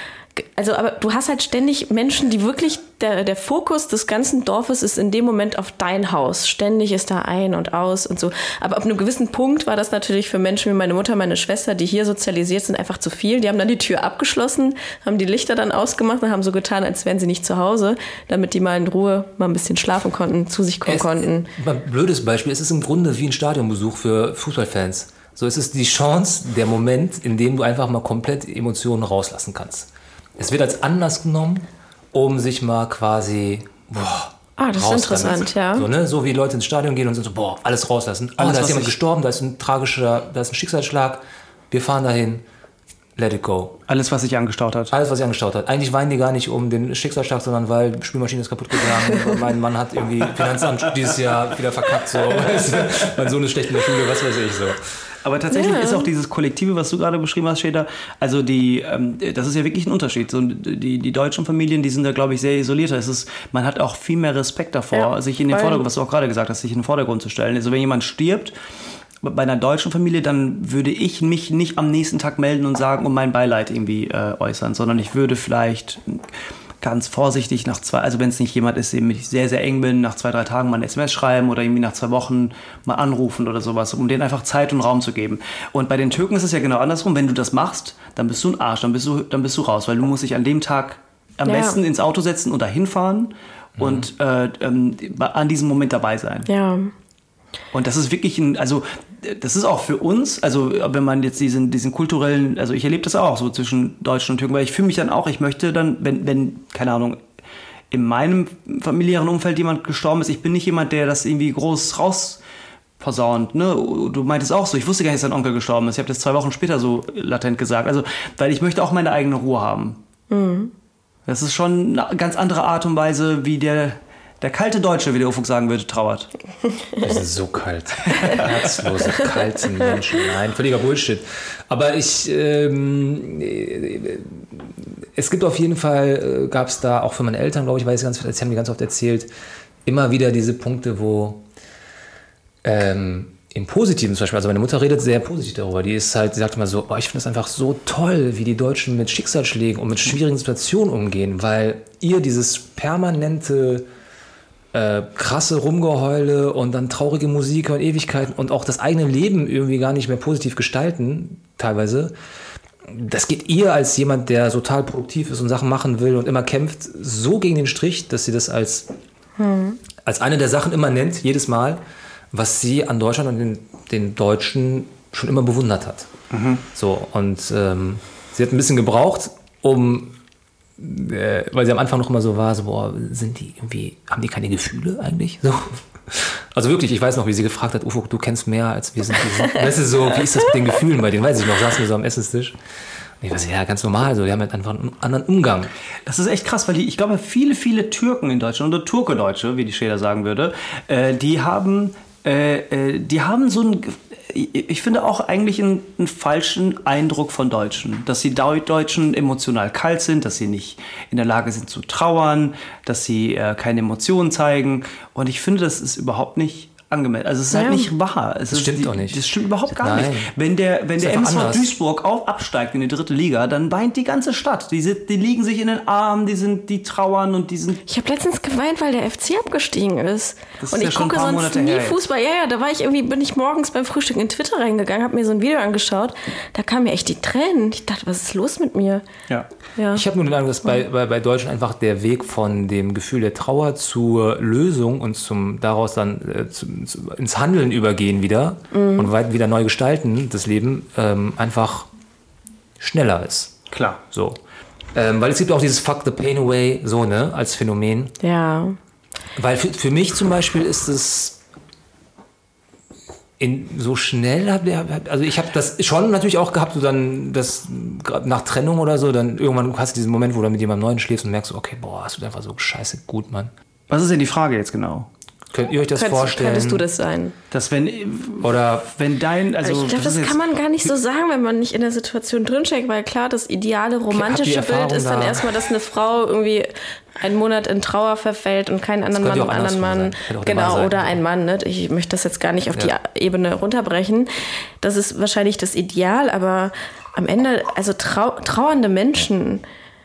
[SPEAKER 1] Also, aber du hast halt ständig Menschen, die wirklich, der, der Fokus des ganzen Dorfes ist in dem Moment auf dein Haus. Ständig ist da ein und aus und so. Aber ab einem gewissen Punkt war das natürlich für Menschen wie meine Mutter, meine Schwester, die hier sozialisiert sind, einfach zu viel. Die haben dann die Tür abgeschlossen, haben die Lichter dann ausgemacht und haben so getan, als wären sie nicht zu Hause, damit die mal in Ruhe mal ein bisschen schlafen konnten, zu sich kommen
[SPEAKER 3] es,
[SPEAKER 1] konnten.
[SPEAKER 3] Ein blödes Beispiel, es ist im Grunde wie ein Stadionbesuch für Fußballfans. So, es ist die Chance, der Moment, in dem du einfach mal komplett Emotionen rauslassen kannst. Es wird als Anlass genommen, um sich mal quasi boah,
[SPEAKER 1] ah, das ist interessant, ja.
[SPEAKER 3] So, ne? So wie Leute ins Stadion gehen und sind so, boah, alles rauslassen. Oh, alles, da ist jemand gestorben, da ist ein tragischer, da ist ein Schicksalsschlag. Wir fahren dahin, let it go.
[SPEAKER 2] Alles, was sich angestaut hat.
[SPEAKER 3] Alles, was sich angestaut hat. Eigentlich weinen die gar nicht um den Schicksalsschlag, sondern weil die Spülmaschine ist kaputt gegangen. Mein Mann hat irgendwie Finanzamt dieses Jahr wieder verkackt. So. Mein Sohn ist schlecht in der Schule, was weiß ich so.
[SPEAKER 2] Aber tatsächlich
[SPEAKER 1] ja.
[SPEAKER 2] ist auch dieses Kollektive, was du gerade beschrieben hast, Schäder, also die, ähm, das ist ja wirklich ein Unterschied. So, die, die deutschen Familien, die sind da, glaube ich, sehr isolierter. Es ist, man hat auch viel mehr Respekt davor, ja, sich in den Vordergrund, was du auch gerade gesagt hast, sich in den Vordergrund zu stellen. Also wenn jemand stirbt, bei einer deutschen Familie, dann würde ich mich nicht am nächsten Tag melden und sagen und mein Beileid irgendwie äh, äußern, sondern ich würde vielleicht ganz vorsichtig nach zwei, also wenn es nicht jemand ist, dem ich sehr, sehr eng bin, nach zwei, drei Tagen mal ein S M S schreiben oder irgendwie nach zwei Wochen mal anrufen oder sowas, um denen einfach Zeit und Raum zu geben. Und bei den Türken ist es ja genau andersrum. Wenn du das machst, dann bist du ein Arsch, dann bist du, dann bist du raus, weil du musst dich an dem Tag am ja. besten ins Auto setzen und dahin fahren mhm. und äh, ähm, an diesem Moment dabei sein.
[SPEAKER 1] Ja.
[SPEAKER 2] Und das ist wirklich ein, also das ist auch für uns, also wenn man jetzt diesen, diesen kulturellen, also ich erlebe das auch so zwischen Deutschen und Türken, weil ich fühle mich dann auch, ich möchte dann, wenn, wenn, keine Ahnung, in meinem familiären Umfeld jemand gestorben ist, ich bin nicht jemand, der das irgendwie groß rausposaunt, ne? Du meintest auch so, ich wusste gar nicht, dass dein Onkel gestorben ist, ich habe das zwei Wochen später so latent gesagt, also, weil ich möchte auch meine eigene Ruhe haben. Mhm. Das ist schon eine ganz andere Art und Weise, wie der Der kalte Deutsche, wie der Ufuk sagen würde, trauert.
[SPEAKER 3] Das ist so kalt. Herzlose, kalte Menschen. Nein, völliger Bullshit. Aber ich, ähm, es gibt auf jeden Fall, äh, gab es da auch für meine Eltern, glaube ich, weiß ich ganz, das haben die ganz oft erzählt, immer wieder diese Punkte, wo ähm, im Positiven zum Beispiel, also meine Mutter redet sehr positiv darüber, die ist halt, die sagt immer so, oh, ich finde das einfach so toll, wie die Deutschen mit Schicksalsschlägen und mit schwierigen Situationen umgehen, weil ihr dieses permanente Äh, krasse Rumgeheule und dann traurige Musik und Ewigkeiten und auch das eigene Leben irgendwie gar nicht mehr positiv gestalten, teilweise. Das geht ihr als jemand, der total produktiv ist und Sachen machen will und immer kämpft, so gegen den Strich, dass sie das als, hm. als eine der Sachen immer nennt, jedes Mal, was sie an Deutschland und den, den Deutschen schon immer bewundert hat. Mhm. So, und ähm, sie hat ein bisschen gebraucht, um Äh, weil sie am Anfang noch immer so war, so, boah, sind die irgendwie, haben die keine Gefühle eigentlich? So. Also wirklich, ich weiß noch, wie sie gefragt hat, Ufuk, du kennst mehr als wir sind. Weißt du, so, wie ist das mit den Gefühlen bei denen? Weiß ich noch, saßen wir so am Essenstisch. Und ich weiß, ja, ganz normal, so, die haben halt einfach einen anderen Umgang.
[SPEAKER 2] Das ist echt krass, weil die, ich glaube, viele, viele Türken in Deutschland, oder Turke-Deutsche, wie die Schäder sagen würde, äh, die haben, äh, die haben so ein, ich finde auch eigentlich einen, einen falschen Eindruck von Deutschen, dass die Deutschen emotional kalt sind, dass sie nicht in der Lage sind zu trauern, dass sie äh, keine Emotionen zeigen. Und ich finde, das ist überhaupt nicht angemeldet. Also es ist ja. halt nicht wahr. Es
[SPEAKER 3] das
[SPEAKER 2] ist,
[SPEAKER 3] stimmt
[SPEAKER 2] die,
[SPEAKER 3] doch nicht.
[SPEAKER 2] Das stimmt überhaupt gar
[SPEAKER 3] Nein.
[SPEAKER 2] nicht. Wenn der, wenn der M S V
[SPEAKER 3] anders.
[SPEAKER 2] Duisburg auch absteigt in die dritte Liga, dann weint die ganze Stadt. Die, sind, die liegen sich in den Armen, die, sind, die trauern und die sind...
[SPEAKER 1] Ich habe letztens geweint, weil der F C abgestiegen ist.
[SPEAKER 2] Das
[SPEAKER 1] und
[SPEAKER 2] ist
[SPEAKER 1] ich
[SPEAKER 2] ja
[SPEAKER 1] gucke
[SPEAKER 2] schon ein paar
[SPEAKER 1] sonst
[SPEAKER 2] Monate
[SPEAKER 1] nie
[SPEAKER 2] her
[SPEAKER 1] Fußball. Ja, ja, da war ich irgendwie, bin ich morgens beim Frühstück in Twitter reingegangen, habe mir so ein Video angeschaut. Da kamen mir echt die Tränen. Ich dachte, was ist los mit mir?
[SPEAKER 2] Ja.
[SPEAKER 1] Ja.
[SPEAKER 3] Ich habe nur den Eindruck, dass bei, bei, bei Deutschen einfach der Weg von dem Gefühl der Trauer zur Lösung und zum daraus dann äh, zu, zu, ins Handeln übergehen wieder mhm. und weit wieder neu gestalten, das Leben ähm, einfach schneller ist.
[SPEAKER 2] Klar.
[SPEAKER 3] So. Ähm, weil es gibt auch dieses Fuck the Pain Away, so, ne, als Phänomen.
[SPEAKER 1] Ja.
[SPEAKER 3] Weil für, für mich zum Beispiel ist es in, so schnell, also ich habe das schon natürlich auch gehabt, so dann das nach Trennung oder so, dann irgendwann hast du diesen Moment, wo du mit jemandem Neuen schläfst und merkst, okay, boah, hast du einfach so scheiße gut, Mann.
[SPEAKER 2] Was ist denn die Frage jetzt genau?
[SPEAKER 3] Könnt ihr euch das
[SPEAKER 1] Könntest,
[SPEAKER 3] vorstellen?
[SPEAKER 1] Könntest du das sein?
[SPEAKER 2] Dass wenn,
[SPEAKER 3] Oder
[SPEAKER 2] wenn dein, also
[SPEAKER 1] ich glaube, das, das kann man gar nicht so sagen, wenn man nicht in der Situation drinsteckt, weil klar, das ideale romantische Bild ist dann da? erstmal, dass eine Frau irgendwie einen Monat in Trauer verfällt und keinen anderen Mann, einen anderen Mann, genau, oder ein Mann. Ne? Ich möchte das jetzt gar nicht auf ja. die Ebene runterbrechen. Das ist wahrscheinlich das Ideal, aber am Ende, also trau trauernde Menschen,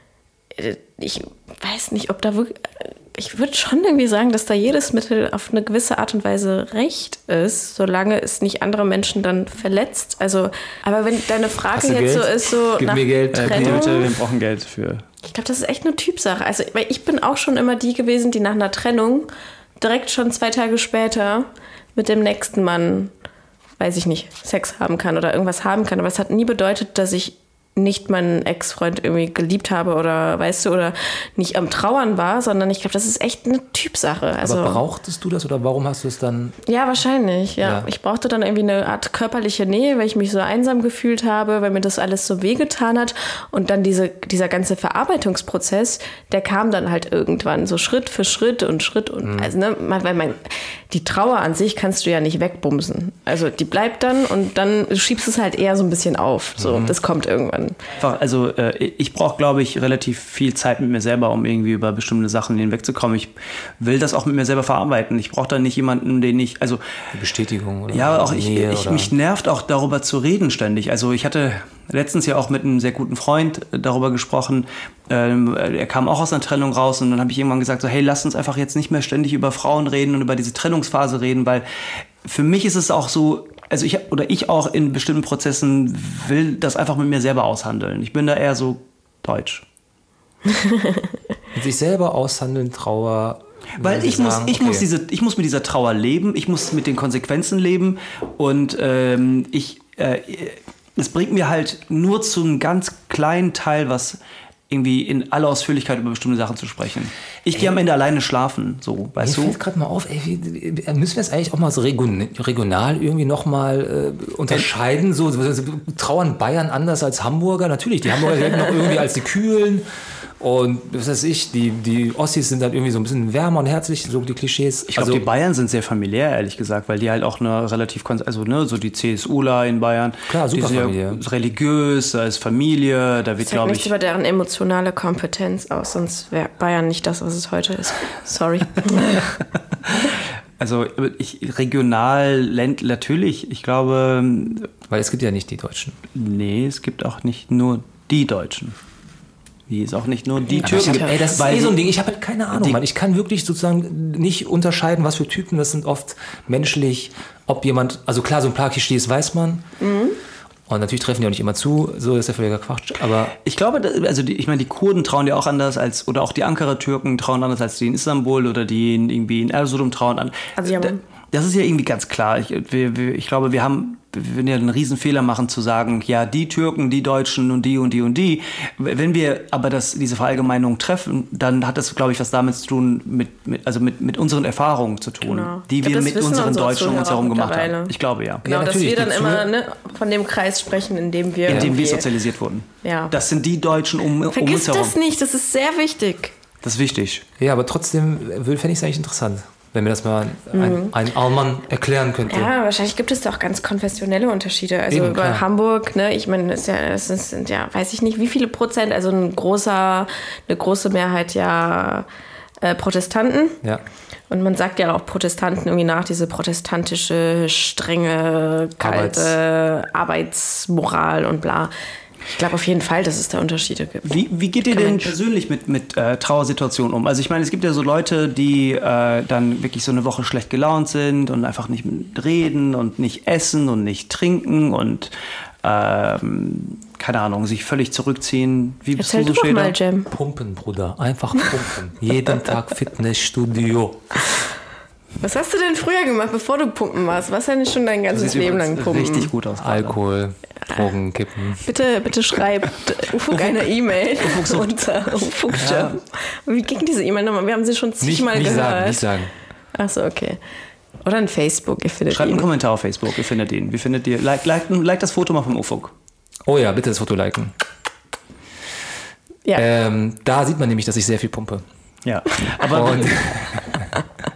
[SPEAKER 1] ich weiß nicht, ob da wirklich... Ich würde schon irgendwie sagen, dass da jedes Mittel auf eine gewisse Art und Weise recht ist, solange es nicht andere Menschen dann verletzt. Also, aber wenn deine Frage jetzt Geld? so ist, so
[SPEAKER 3] Gib
[SPEAKER 1] nach
[SPEAKER 3] mir Geld.
[SPEAKER 1] Trennung,
[SPEAKER 2] äh, bitte, wir brauchen Geld für.
[SPEAKER 1] Ich glaube, das ist echt eine Typsache. Also, weil ich bin auch schon immer die gewesen, die nach einer Trennung direkt schon zwei Tage später mit dem nächsten Mann, weiß ich nicht, Sex haben kann oder irgendwas haben kann. Aber es hat nie bedeutet, dass ich nicht meinen Ex-Freund irgendwie geliebt habe oder, weißt du, oder nicht am Trauern war, sondern ich glaube, das ist echt eine Typsache. Also,
[SPEAKER 3] aber brauchtest du das oder warum hast du es dann?
[SPEAKER 1] Ja, wahrscheinlich, ja. ja. Ich brauchte dann irgendwie eine Art körperliche Nähe, weil ich mich so einsam gefühlt habe, weil mir das alles so wehgetan hat. Und dann diese, dieser ganze Verarbeitungsprozess, der kam dann halt irgendwann so Schritt für Schritt und Schritt und, mhm. also, ne, weil mein, die Trauer an sich kannst du ja nicht wegbumsen. Also, die bleibt dann und dann schiebst du es halt eher so ein bisschen auf. So, mhm. das kommt irgendwann.
[SPEAKER 2] Also äh, ich brauche, glaube ich, relativ viel Zeit mit mir selber, um irgendwie über bestimmte Sachen hinwegzukommen. Ich will das auch mit mir selber verarbeiten. Ich brauche da nicht jemanden, den ich, also...
[SPEAKER 3] Die Bestätigung oder...
[SPEAKER 2] Ja, auch ich,
[SPEAKER 3] Nähe
[SPEAKER 2] ich
[SPEAKER 3] oder?
[SPEAKER 2] Mich nervt auch darüber zu reden ständig. Also ich hatte letztens ja auch mit einem sehr guten Freund darüber gesprochen. Ähm, er kam auch aus einer Trennung raus und dann habe ich irgendwann gesagt, so hey, lass uns einfach jetzt nicht mehr ständig über Frauen reden und über diese Trennungsphase reden, weil für mich ist es auch so... Also ich oder ich auch in bestimmten Prozessen will das einfach mit mir selber aushandeln. Ich bin da eher so deutsch.
[SPEAKER 3] Mit sich selber aushandeln, Trauer.
[SPEAKER 2] Weil ich muss, ich, okay. muss diese, ich muss mit dieser Trauer leben, ich muss mit den Konsequenzen leben und ähm, ich, äh, es bringt mir halt nur zu einem ganz kleinen Teil was irgendwie in aller Ausführlichkeit über bestimmte Sachen zu sprechen. Ich gehe am Ende alleine schlafen, so, weißt du?
[SPEAKER 3] Mir fällt gerade mal auf, ey, wie, müssen wir es eigentlich auch mal so regional irgendwie nochmal äh, unterscheiden? So, so, so, trauern Bayern anders als Hamburger? Natürlich, die Hamburger gelten noch irgendwie als die Kühlen. Und was weiß ich, die, die Ossis sind dann irgendwie so ein bisschen wärmer und herzlich, so die Klischees.
[SPEAKER 2] Ich glaube, also, die Bayern sind sehr familiär, ehrlich gesagt, weil die halt auch eine relativ, also ne, so die CSUler in Bayern.
[SPEAKER 3] Klar, super
[SPEAKER 2] die sind
[SPEAKER 3] Familie.
[SPEAKER 2] Ja religiös, da ist Familie, da wird, glaube ich...
[SPEAKER 1] nichts über deren emotionale Kompetenz aus, sonst wäre Bayern nicht das, was es heute ist. Sorry.
[SPEAKER 2] Also ich, regional, Land, natürlich, ich glaube...
[SPEAKER 3] Weil es gibt ja nicht die Deutschen.
[SPEAKER 2] Nee, es gibt auch nicht nur die Deutschen. Wie ist auch nicht nur die Türken.
[SPEAKER 3] Hab, ey, das ist eh so ein Ding. Ich habe halt keine Ahnung, Mann. Ich kann wirklich sozusagen nicht unterscheiden, was für Typen das sind. Oft menschlich, ob jemand, also klar, so ein paar Klischees weiß man. Mhm. Und natürlich treffen die auch nicht immer zu. So ist ja völliger Quatsch. Aber
[SPEAKER 2] ich glaube, also die, ich meine, die Kurden trauen ja auch anders als, oder auch die Ankara-Türken trauen anders als die in Istanbul oder die in, irgendwie in Erzurum trauen an.
[SPEAKER 1] Also ja,
[SPEAKER 2] das ist ja irgendwie ganz klar. Ich, wir, wir, ich glaube, wir haben wir würden ja einen riesen Fehler machen zu sagen, ja, die Türken, die Deutschen und die und die und die. Wenn wir aber das, diese Verallgemeinung treffen, dann hat das, glaube ich, was damit zu tun, mit, mit, also mit, mit unseren Erfahrungen zu tun, genau. die wir mit unseren Deutschen um uns herum gemacht haben. Ich glaube, ja.
[SPEAKER 1] Genau,
[SPEAKER 2] ja,
[SPEAKER 1] dass wir dann immer ne, von dem Kreis sprechen, in dem wir...
[SPEAKER 2] In dem wir sozialisiert wurden.
[SPEAKER 1] Ja.
[SPEAKER 2] Das sind die Deutschen um, um uns herum.
[SPEAKER 1] Vergiss das nicht, das ist sehr wichtig.
[SPEAKER 2] Das ist wichtig.
[SPEAKER 3] Ja, aber trotzdem fände ich es eigentlich interessant, wenn mir das mal ein, mhm. ein Allmann erklären könnte.
[SPEAKER 1] Ja, wahrscheinlich gibt es da auch ganz konfessionelle Unterschiede. Also Eben, über Hamburg, ne, ich meine, es, ja, es sind ja, weiß ich nicht, wie viele Prozent, also ein großer, eine große Mehrheit ja äh, Protestanten.
[SPEAKER 3] Ja.
[SPEAKER 1] Und man sagt ja auch Protestanten irgendwie nach, diese protestantische, strenge, kalte Arbeits- Arbeitsmoral und bla. Ich glaube auf jeden Fall, dass es da Unterschiede gibt.
[SPEAKER 2] Wie, wie geht ihr denn persönlich mit, mit äh, Trauersituationen um? Also ich meine, es gibt ja so Leute, die äh, dann wirklich so eine Woche schlecht gelaunt sind und einfach nicht reden und nicht essen und nicht trinken und ähm, keine Ahnung, sich völlig zurückziehen. Wie bist
[SPEAKER 1] Erzähl
[SPEAKER 2] du so,
[SPEAKER 1] doch mal, Jem.
[SPEAKER 3] Pumpen, Bruder. Einfach pumpen. Jeden Tag Fitnessstudio.
[SPEAKER 1] Was hast du denn früher gemacht, bevor du pumpen warst? Was denn schon dein ganzes Leben lang pumpen?
[SPEAKER 2] Richtig gut aus.
[SPEAKER 3] Alkohol, Drogen, Kippen.
[SPEAKER 1] Bitte, bitte schreibt Ufuk eine E-Mail unter Ufuk ja. Wie ging diese E-Mail nochmal? Wir haben sie schon zigmal
[SPEAKER 3] nicht, nicht
[SPEAKER 1] gehört.
[SPEAKER 3] Sagen, nicht sagen.
[SPEAKER 1] Achso, okay. Oder ein Facebook, ihr findet
[SPEAKER 2] Schreibt
[SPEAKER 1] ihn.
[SPEAKER 2] einen Kommentar auf Facebook, ihr findet ihn. Wie findet ihr? Like, like, like das Foto mal vom Ufuk.
[SPEAKER 3] Oh ja, bitte das Foto liken.
[SPEAKER 1] Ja.
[SPEAKER 3] Ähm, da sieht man nämlich, dass ich sehr viel pumpe.
[SPEAKER 2] Ja, aber...
[SPEAKER 3] Und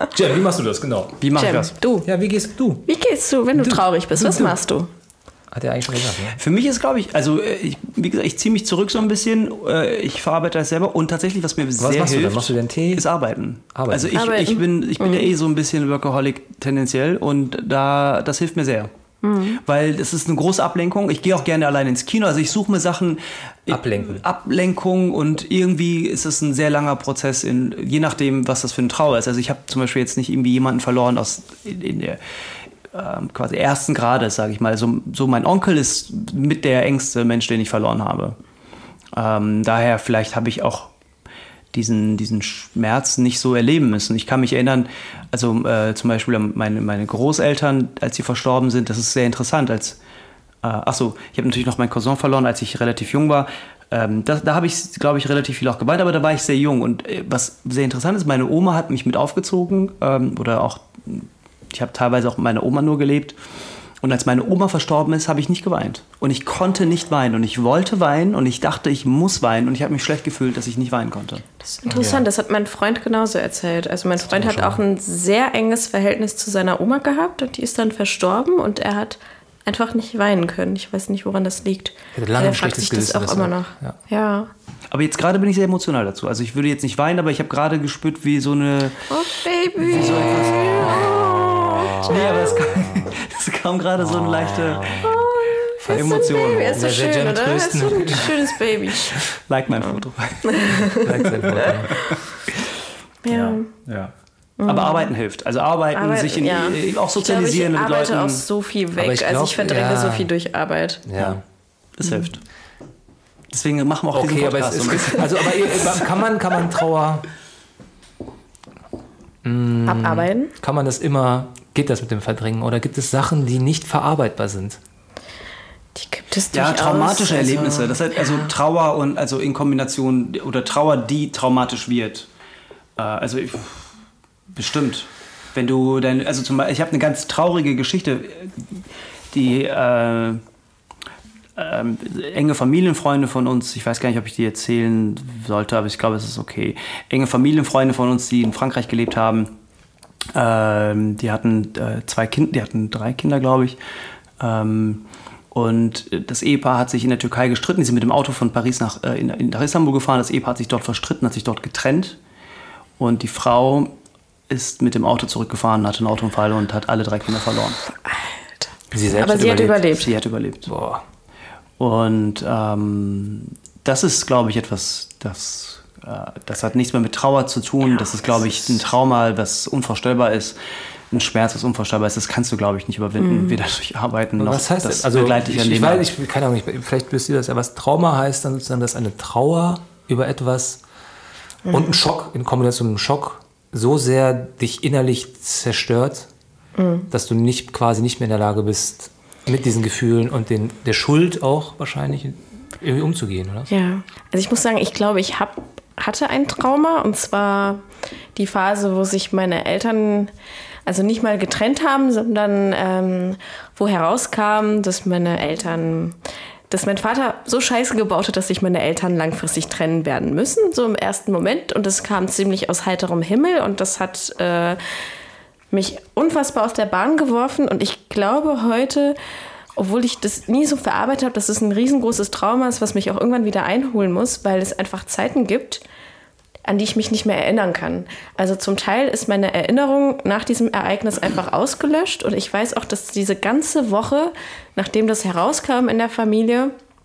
[SPEAKER 3] Jen, wie machst du das, genau?
[SPEAKER 2] Wie mach ich
[SPEAKER 1] Jem,
[SPEAKER 2] das?
[SPEAKER 1] du.
[SPEAKER 3] Ja, wie gehst du?
[SPEAKER 1] Wie gehst du, wenn du,
[SPEAKER 3] Du.
[SPEAKER 1] traurig bist? Was
[SPEAKER 3] Du.
[SPEAKER 1] machst du?
[SPEAKER 3] Hat er eigentlich schon gesagt, ne?
[SPEAKER 2] Für mich ist, glaube ich, also äh, ich, wie gesagt, ich ziehe mich zurück so ein bisschen. Äh, Ich verarbeite das selber. Und tatsächlich, was mir
[SPEAKER 3] Was
[SPEAKER 2] sehr
[SPEAKER 3] machst du
[SPEAKER 2] hilft,
[SPEAKER 3] denn? Machst du denn Tee?
[SPEAKER 2] ist Arbeiten.
[SPEAKER 3] Arbeiten.
[SPEAKER 2] Also ich,
[SPEAKER 1] Arbeiten.
[SPEAKER 2] ich bin, ich bin ja eh so ein bisschen Workaholic tendenziell. Und da, das hilft mir sehr. Weil das ist eine große Ablenkung. Ich gehe auch gerne allein ins Kino. Also ich suche mir Sachen.
[SPEAKER 3] Ablenken.
[SPEAKER 2] Ablenkung und irgendwie ist es ein sehr langer Prozess, in, je nachdem, was das für eine Trauer ist. Also ich habe zum Beispiel jetzt nicht irgendwie jemanden verloren aus in, in der ähm, quasi ersten Grades, sage ich mal. So, so mein Onkel ist mit der engste Mensch, den ich verloren habe. Ähm, daher vielleicht habe ich auch diesen, diesen Schmerz nicht so erleben müssen. Ich kann mich erinnern, also äh, zum Beispiel an meine, meine Großeltern, als sie verstorben sind, das ist sehr interessant. Als, äh, achso, ich habe natürlich noch meinen Cousin verloren, als ich relativ jung war. Ähm, da da habe ich, glaube ich, relativ viel auch geweint, aber da war ich sehr jung. Und äh, was sehr interessant ist, meine Oma hat mich mit aufgezogen ähm, oder auch, ich habe teilweise auch mit meiner Oma nur gelebt. Und als meine Oma verstorben ist, habe ich nicht geweint. Und ich konnte nicht weinen. Und ich wollte weinen und ich dachte, ich muss weinen. Und ich habe mich schlecht gefühlt, dass ich nicht weinen konnte.
[SPEAKER 1] Das ist interessant, das hat mein Freund genauso erzählt. Also mein Freund hat
[SPEAKER 3] schon.
[SPEAKER 1] auch ein sehr enges Verhältnis zu seiner Oma gehabt und die ist dann verstorben und er hat einfach nicht weinen können. Ich weiß nicht, woran das liegt.
[SPEAKER 3] Er hatte lange
[SPEAKER 1] Er
[SPEAKER 3] ein
[SPEAKER 1] fragt
[SPEAKER 3] schlechtes
[SPEAKER 1] sich das
[SPEAKER 3] Gewissen
[SPEAKER 1] auch immer
[SPEAKER 3] deshalb.
[SPEAKER 1] noch.
[SPEAKER 3] Ja.
[SPEAKER 1] Ja.
[SPEAKER 2] Aber jetzt gerade bin ich sehr emotional dazu. Also ich würde jetzt nicht weinen, aber ich habe gerade gespürt, wie so eine...
[SPEAKER 1] Oh, Baby.
[SPEAKER 2] Wie so etwas...
[SPEAKER 1] Oh,
[SPEAKER 2] Nee, aber es kam, es kam gerade so eine leichte
[SPEAKER 1] er ist
[SPEAKER 2] Emotion.
[SPEAKER 1] ein Baby. Er
[SPEAKER 2] hoch.
[SPEAKER 1] ist so
[SPEAKER 3] Ja, sehr
[SPEAKER 1] schön,
[SPEAKER 3] Jen
[SPEAKER 1] oder? Er ist so ein schönes Baby.
[SPEAKER 2] Like mein Foto.
[SPEAKER 3] Like sein Foto.
[SPEAKER 1] Ja.
[SPEAKER 2] Ja. Aber Arbeiten hilft. Also Arbeiten,
[SPEAKER 1] Arbeiten,
[SPEAKER 2] sich in,
[SPEAKER 1] ja.
[SPEAKER 2] auch sozialisieren
[SPEAKER 1] ich glaube, ich
[SPEAKER 2] mit
[SPEAKER 1] arbeite
[SPEAKER 2] Leuten.
[SPEAKER 1] auch so viel weg.
[SPEAKER 3] Aber ich
[SPEAKER 1] also
[SPEAKER 3] glaub,
[SPEAKER 1] ich verdränge
[SPEAKER 3] ja.
[SPEAKER 1] so viel durch Arbeit.
[SPEAKER 3] Ja.
[SPEAKER 2] Das hilft. Deswegen machen wir auch
[SPEAKER 3] Okay,
[SPEAKER 2] diesen
[SPEAKER 3] aber
[SPEAKER 2] Podcast.
[SPEAKER 3] es
[SPEAKER 2] so ein
[SPEAKER 3] ist,
[SPEAKER 2] bisschen.
[SPEAKER 3] also aber ihr- kann man, kann man Trauer,
[SPEAKER 1] Abarbeiten.
[SPEAKER 3] kann man das immer, geht das mit dem Verdrängen oder gibt es Sachen, die nicht verarbeitbar sind?
[SPEAKER 1] Die gibt es
[SPEAKER 2] Ja,
[SPEAKER 1] durchaus.
[SPEAKER 2] traumatische
[SPEAKER 1] also,
[SPEAKER 2] Erlebnisse. Das heißt also Trauer und also in Kombination oder Trauer, die traumatisch wird. Äh, also ich, bestimmt. Wenn du dein, also zum Beispiel, ich habe eine ganz traurige Geschichte, die äh, ähm, enge Familienfreunde von uns, ich weiß gar nicht, ob ich die erzählen sollte, aber ich glaube, es ist okay. Enge Familienfreunde von uns, die in Frankreich gelebt haben, ähm, die hatten äh, zwei Kinder, die hatten drei Kinder, glaube ich. Ähm, und das Ehepaar hat sich in der Türkei gestritten. Die sind mit dem Auto von Paris nach, äh, in, nach Istanbul gefahren. Das Ehepaar hat sich dort verstritten, hat sich dort getrennt. Und die Frau ist mit dem Auto zurückgefahren, hatte einen Autounfall und hat alle drei Kinder verloren.
[SPEAKER 3] Sie selbst
[SPEAKER 1] Aber sie hat überlebt.
[SPEAKER 2] Sie hat überlebt.
[SPEAKER 3] Boah.
[SPEAKER 2] Und ähm, das ist, glaube ich, etwas, das, äh, das hat nichts mehr mit Trauer zu tun.
[SPEAKER 1] Ja,
[SPEAKER 2] das ist, glaube ich, ein Trauma, was unvorstellbar ist. Ein Schmerz, was unvorstellbar ist. Das kannst du, glaube ich, nicht überwinden, weder durch Arbeiten noch.
[SPEAKER 3] Was heißt
[SPEAKER 2] das
[SPEAKER 3] das? Also
[SPEAKER 2] begleitet dich
[SPEAKER 3] ich,
[SPEAKER 2] ein
[SPEAKER 3] ich
[SPEAKER 2] Leben
[SPEAKER 3] weiß,
[SPEAKER 2] lang.
[SPEAKER 3] ich, keine Ahnung, ich, vielleicht wisst ihr das ja, was Trauma heißt, dann sozusagen, dass eine Trauer über etwas und ein Schock in Kombination mit einem Schock so sehr dich innerlich zerstört, dass du nicht quasi nicht mehr in der Lage bist, mit diesen Gefühlen und den, der Schuld auch wahrscheinlich irgendwie umzugehen, oder?
[SPEAKER 1] Ja, also ich muss sagen, ich glaube, ich hab, hatte ein Trauma und zwar die Phase, wo sich meine Eltern also nicht mal getrennt haben, sondern ähm, wo herauskam, dass meine Eltern, dass mein Vater so Scheiße gebaut hat, dass sich meine Eltern langfristig trennen werden müssen, so im ersten Moment. Und das kam ziemlich aus heiterem Himmel und das hat äh, mich unfassbar aus der Bahn geworfen. Und ich glaube heute, obwohl ich das nie so verarbeitet habe, dass es ein riesengroßes Trauma ist, was mich auch irgendwann wieder einholen muss, weil es einfach Zeiten gibt, an die ich mich nicht mehr erinnern kann. Also zum Teil ist meine Erinnerung nach diesem Ereignis einfach ausgelöscht und ich weiß auch, dass diese ganze Woche, nachdem das herauskam in der Familie,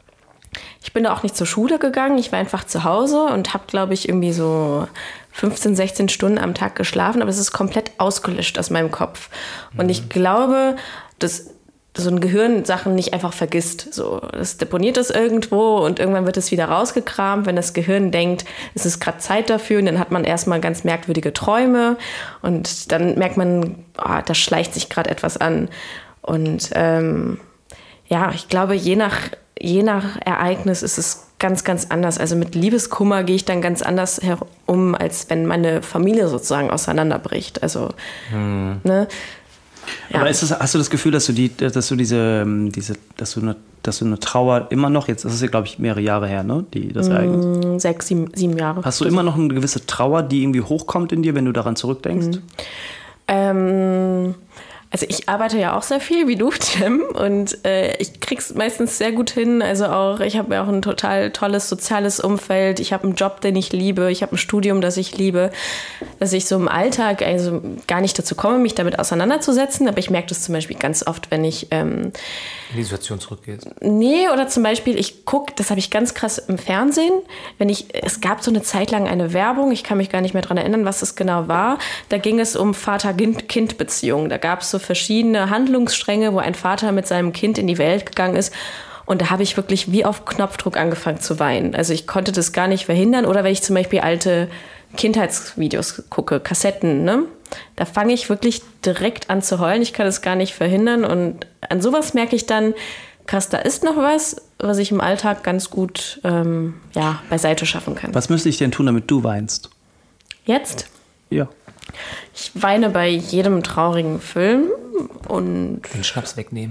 [SPEAKER 1] ich bin da auch nicht zur Schule gegangen, ich war einfach zu Hause und habe, glaube ich, irgendwie so fünfzehn, sechzehn Stunden am Tag geschlafen, aber es ist komplett ausgelöscht aus meinem Kopf. Und ich glaube, dass so ein Gehirn Sachen nicht einfach vergisst. So, es deponiert das irgendwo und irgendwann wird es wieder rausgekramt, wenn das Gehirn denkt, es ist gerade Zeit dafür und dann hat man erstmal ganz merkwürdige Träume und dann merkt man, oh, da schleicht sich gerade etwas an. Und ähm, ja, ich glaube, je nach, je nach Ereignis ist es ganz, ganz anders. Also mit Liebeskummer gehe ich dann ganz anders herum, als wenn meine Familie sozusagen auseinanderbricht. Also, hm. ne?
[SPEAKER 2] Aber
[SPEAKER 1] Ja.
[SPEAKER 2] Aber ist das, hast du das Gefühl, dass du die, dass du diese, diese, dass du eine, dass du eine Trauer immer noch, jetzt das ist ja, glaube ich, mehrere Jahre her, ne? Die, das Ereignis.
[SPEAKER 1] Mm, sechs, sieben, sieben Jahre.
[SPEAKER 2] Hast du immer noch eine gewisse Trauer, die irgendwie hochkommt in dir, wenn du daran zurückdenkst?
[SPEAKER 1] Mhm. Ähm, also ich arbeite ja auch sehr viel wie du, Tim, und äh, ich krieg's meistens sehr gut hin. Also auch, ich habe ja auch ein total tolles soziales Umfeld. Ich habe einen Job, den ich liebe. Ich habe ein Studium, das ich liebe. Dass ich so im Alltag also gar nicht dazu komme, mich damit auseinanderzusetzen. Aber ich merke das zum Beispiel ganz oft, wenn ich ähm,
[SPEAKER 3] in die Situation zurückgehst.
[SPEAKER 1] Nee, oder zum Beispiel, ich gucke, das habe ich ganz krass im Fernsehen, wenn ich, es gab so eine Zeit lang eine Werbung, ich kann mich gar nicht mehr daran erinnern, was das genau war, da ging es um Vater-Kind-Beziehungen, da gab es so verschiedene Handlungsstränge, wo ein Vater mit seinem Kind in die Welt gegangen ist und da habe ich wirklich wie auf Knopfdruck angefangen zu weinen, also ich konnte das gar nicht verhindern oder wenn ich zum Beispiel alte Kindheitsvideos gucke, Kassetten, ne? Da fange ich wirklich direkt an zu heulen. Ich kann das gar nicht verhindern. Und an sowas merke ich dann, krass, da ist noch was, was ich im Alltag ganz gut ähm, ja, beiseite schaffen kann.
[SPEAKER 2] Was müsste ich denn tun, damit du weinst?
[SPEAKER 1] Jetzt?
[SPEAKER 2] Ja.
[SPEAKER 1] Ich weine bei jedem traurigen Film und...
[SPEAKER 3] Den Schnaps wegnehmen.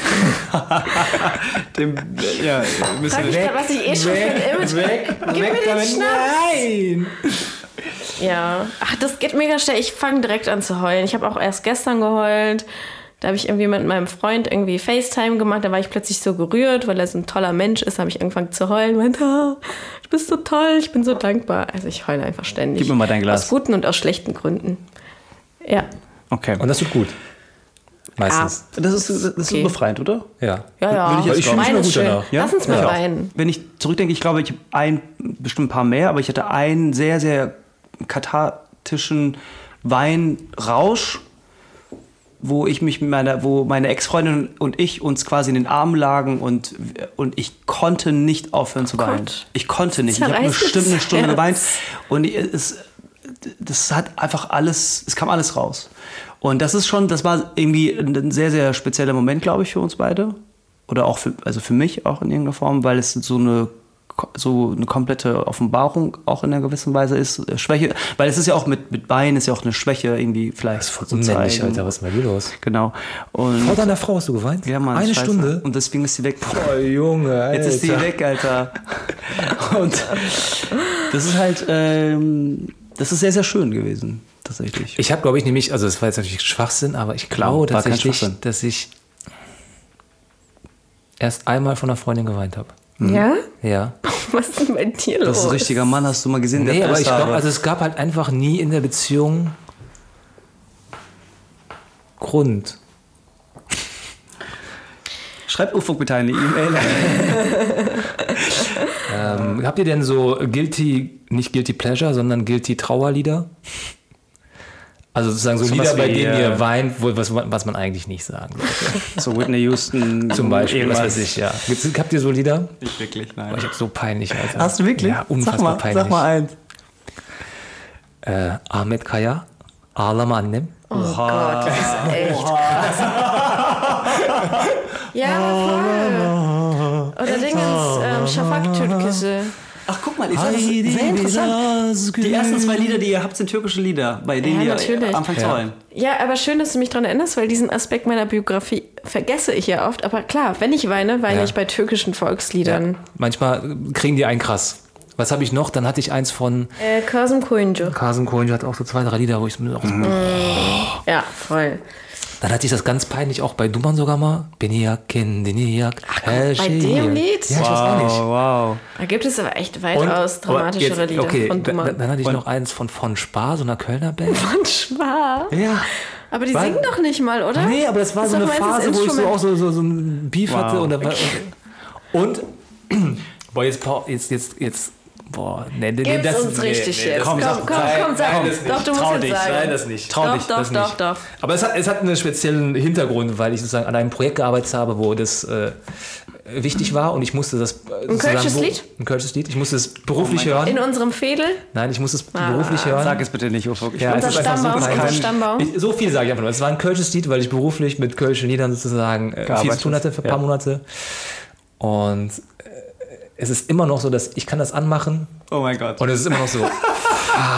[SPEAKER 2] Dem, ja,
[SPEAKER 1] Sag ich grad, was ich eh schon für ein Image...
[SPEAKER 2] weg,
[SPEAKER 1] Gib mir den Schnaps!
[SPEAKER 2] Nein!
[SPEAKER 1] Ja, ach, das geht mega schnell. Ich fange direkt an zu heulen. Ich habe auch erst gestern geheult. Da habe ich irgendwie mit meinem Freund irgendwie FaceTime gemacht. Da war ich plötzlich so gerührt, weil er so ein toller Mensch ist. Da habe ich angefangen zu heulen. Meinte, oh, du bist so toll, ich bin so dankbar. Also ich heule einfach ständig.
[SPEAKER 2] Gib mir mal dein Glas.
[SPEAKER 1] Aus guten und aus schlechten Gründen. Ja.
[SPEAKER 2] Okay.
[SPEAKER 3] Und das tut gut. Meistens.
[SPEAKER 2] Ah, das ist, das ist
[SPEAKER 1] Okay.
[SPEAKER 2] befreiend, oder?
[SPEAKER 3] Ja.
[SPEAKER 1] Ja, ja.
[SPEAKER 2] Würde ich jetzt
[SPEAKER 3] Ich fühle mich
[SPEAKER 1] Wein
[SPEAKER 3] nur
[SPEAKER 1] ist
[SPEAKER 3] gut
[SPEAKER 1] schön.
[SPEAKER 3] danach.
[SPEAKER 2] Ja?
[SPEAKER 1] Lass uns mal
[SPEAKER 2] Ja.
[SPEAKER 1] weinen.
[SPEAKER 2] Wenn ich zurückdenke, ich glaube, ich habe ein, bestimmt ein paar mehr, aber ich hatte einen sehr, sehr kathartischen Weinrausch, wo ich mich mit meiner, wo meine Ex-Freundin und ich uns quasi in den Armen lagen und, und ich konnte nicht aufhören zu weinen.
[SPEAKER 1] Gott.
[SPEAKER 2] Ich konnte nicht. Ich habe
[SPEAKER 1] Zerreißt
[SPEAKER 2] bestimmt eine
[SPEAKER 1] das
[SPEAKER 2] Stunde
[SPEAKER 1] Herz.
[SPEAKER 2] geweint und es, das hat einfach alles, es kam alles raus. Und das ist schon, das war irgendwie ein sehr, sehr spezieller Moment, glaube ich, für uns beide. Oder auch für, also für mich auch in irgendeiner Form, weil es so eine, so eine komplette Offenbarung auch in einer gewissen Weise ist. Schwäche, weil es ist ja auch mit, mit Beinen ist ja auch eine Schwäche irgendwie vielleicht.
[SPEAKER 3] Das ist voll unmännlich, Alter. Was ist bei dir los?
[SPEAKER 2] Genau. Und
[SPEAKER 3] Vor deiner Frau hast du geweint?
[SPEAKER 2] ja, Mann,
[SPEAKER 3] Eine
[SPEAKER 2] scheiße.
[SPEAKER 3] Stunde?
[SPEAKER 2] Und deswegen ist sie weg.
[SPEAKER 3] Oh, Junge, Alter.
[SPEAKER 2] Jetzt ist sie weg, Alter. Und das ist halt, ähm, das ist sehr, sehr schön gewesen, tatsächlich.
[SPEAKER 3] Ich habe, glaube ich, nämlich, also das war jetzt natürlich Schwachsinn, aber ich glaube
[SPEAKER 2] War kein
[SPEAKER 3] tatsächlich,
[SPEAKER 2] Schwachsinn.
[SPEAKER 3] dass ich erst einmal von einer Freundin geweint habe.
[SPEAKER 1] Ja?
[SPEAKER 3] Ja.
[SPEAKER 1] Was ist denn bei dir los?
[SPEAKER 2] Das ist ein richtiger Mann, hast du mal gesehen?
[SPEAKER 3] Nee,
[SPEAKER 2] der
[SPEAKER 3] aber ich
[SPEAKER 2] Brüste
[SPEAKER 3] glaube,
[SPEAKER 2] hat.
[SPEAKER 3] also es gab halt einfach nie in der Beziehung Grund.
[SPEAKER 2] Schreibt Ufuk bitte eine E-Mail.
[SPEAKER 3] Ähm, habt ihr denn so Guilty, nicht Guilty Pleasure, sondern Guilty Trauerlieder? Also sozusagen so
[SPEAKER 2] So
[SPEAKER 3] Lieder,
[SPEAKER 2] was
[SPEAKER 3] bei
[SPEAKER 2] wie,
[SPEAKER 3] denen
[SPEAKER 2] äh,
[SPEAKER 3] ihr weint, wo, was, was man eigentlich nicht sagen sollte.
[SPEAKER 2] So Whitney Houston.
[SPEAKER 3] Zum Beispiel, was
[SPEAKER 2] irgendwas.
[SPEAKER 3] weiß ich, ja. Gibt's, habt ihr so Lieder?
[SPEAKER 2] Nicht wirklich, nein.
[SPEAKER 3] Oh, ich hab so peinlich, Alter.
[SPEAKER 2] Hast du wirklich?
[SPEAKER 3] Ja, unfassbar
[SPEAKER 2] sag mal,
[SPEAKER 3] peinlich.
[SPEAKER 2] Sag mal eins.
[SPEAKER 3] Äh, Ahmet Kaya, Ağlama Annem.
[SPEAKER 1] Oh Gott, das ist echt krass. Ja, voll. Oder Dingens, ähm, Şafak-Türküsse.
[SPEAKER 2] Ach, guck mal, ist das sehr interessant. Die ersten zwei Lieder, die ihr habt, sind türkische Lieder, bei denen
[SPEAKER 1] Ja,
[SPEAKER 2] ihr
[SPEAKER 1] natürlich.
[SPEAKER 2] anfangt zu
[SPEAKER 3] Ja.
[SPEAKER 2] heulen.
[SPEAKER 1] Ja, aber schön, dass du mich daran erinnerst, weil diesen Aspekt meiner Biografie vergesse ich ja oft. Aber klar, wenn ich weine, weine
[SPEAKER 3] Ja.
[SPEAKER 1] ich bei türkischen Volksliedern.
[SPEAKER 3] Manchmal kriegen die einen krass. Was habe ich noch? Dann hatte ich eins von
[SPEAKER 1] Äh, Kasım Koyuncu.
[SPEAKER 3] Kasım Koyuncu, hat auch so zwei, drei Lieder, wo ich mir auch so,
[SPEAKER 1] Ja, voll.
[SPEAKER 3] Dann hatte ich das ganz peinlich auch bei Duman sogar mal. Beniyak, Kendiniyak,
[SPEAKER 1] bei dem Lied?
[SPEAKER 3] Ja, ich weiß auch nicht.
[SPEAKER 2] wow.
[SPEAKER 1] Da gibt es aber echt
[SPEAKER 3] Und-
[SPEAKER 1] weitaus
[SPEAKER 3] aber
[SPEAKER 1] dramatischere
[SPEAKER 3] jetzt-
[SPEAKER 1] Lieder
[SPEAKER 3] okay,
[SPEAKER 1] von
[SPEAKER 3] da-
[SPEAKER 1] Duman.
[SPEAKER 3] Dann hatte ich
[SPEAKER 2] Und-
[SPEAKER 3] noch eins von Von Spar, so einer Kölner Band.
[SPEAKER 1] Von Schwar.
[SPEAKER 3] Ja.
[SPEAKER 1] Aber die
[SPEAKER 3] War-
[SPEAKER 1] singen doch nicht mal, oder?
[SPEAKER 3] Nee, aber das war
[SPEAKER 1] Das
[SPEAKER 3] so
[SPEAKER 1] ist
[SPEAKER 3] eine
[SPEAKER 1] doch meistens
[SPEAKER 3] Phase, wo ich so
[SPEAKER 1] Instrument.
[SPEAKER 3] auch so, so, so ein Beef
[SPEAKER 2] Wow.
[SPEAKER 3] hatte. Und, da war, und, und boah, jetzt, pa- jetzt, jetzt, jetzt, boah, nee, nee,
[SPEAKER 1] Gib's
[SPEAKER 3] das,
[SPEAKER 1] uns
[SPEAKER 3] nee,
[SPEAKER 1] richtig
[SPEAKER 3] nee,
[SPEAKER 1] jetzt.
[SPEAKER 3] komm,
[SPEAKER 1] Komm,
[SPEAKER 3] sag-
[SPEAKER 1] komm,
[SPEAKER 3] nein,
[SPEAKER 1] komm, sag.
[SPEAKER 3] nein, das nicht.
[SPEAKER 1] Doch, du musst
[SPEAKER 3] Trau
[SPEAKER 1] jetzt
[SPEAKER 3] dich,
[SPEAKER 1] sagen.
[SPEAKER 3] Nein, das nicht.
[SPEAKER 2] Trau
[SPEAKER 1] Doch,
[SPEAKER 2] dich,
[SPEAKER 1] doch,
[SPEAKER 3] das
[SPEAKER 1] doch,
[SPEAKER 3] nicht.
[SPEAKER 1] doch.
[SPEAKER 3] Aber es hat, es hat einen speziellen Hintergrund, weil ich sozusagen an einem Projekt gearbeitet habe, wo das äh, wichtig war und ich musste das äh,
[SPEAKER 1] Ein kölsches
[SPEAKER 3] wo-
[SPEAKER 1] Lied?
[SPEAKER 3] Ein kölsches Lied. Ich musste es beruflich
[SPEAKER 2] Oh mein
[SPEAKER 3] hören.
[SPEAKER 1] In unserem Fädel?
[SPEAKER 3] Nein, ich musste es beruflich hören.
[SPEAKER 2] Sag es bitte nicht, Ufuk. Ich
[SPEAKER 3] Ja,
[SPEAKER 2] find's
[SPEAKER 3] es
[SPEAKER 1] Unser
[SPEAKER 3] ist einfach so
[SPEAKER 1] Stammbaum,
[SPEAKER 3] peinlich.
[SPEAKER 1] unser Stammbaum.
[SPEAKER 3] Ich, so viel sage ich einfach nur. Es war ein kölsches Lied, weil ich beruflich mit kölschen Liedern sozusagen äh, viel zu
[SPEAKER 2] Gearbeitet.
[SPEAKER 3] tun hatte für ein paar
[SPEAKER 2] Ja.
[SPEAKER 3] Monate. Und äh, es ist immer noch so, dass ich kann das anmachen
[SPEAKER 2] Oh mein Gott.
[SPEAKER 3] und es ist immer noch so, fuck.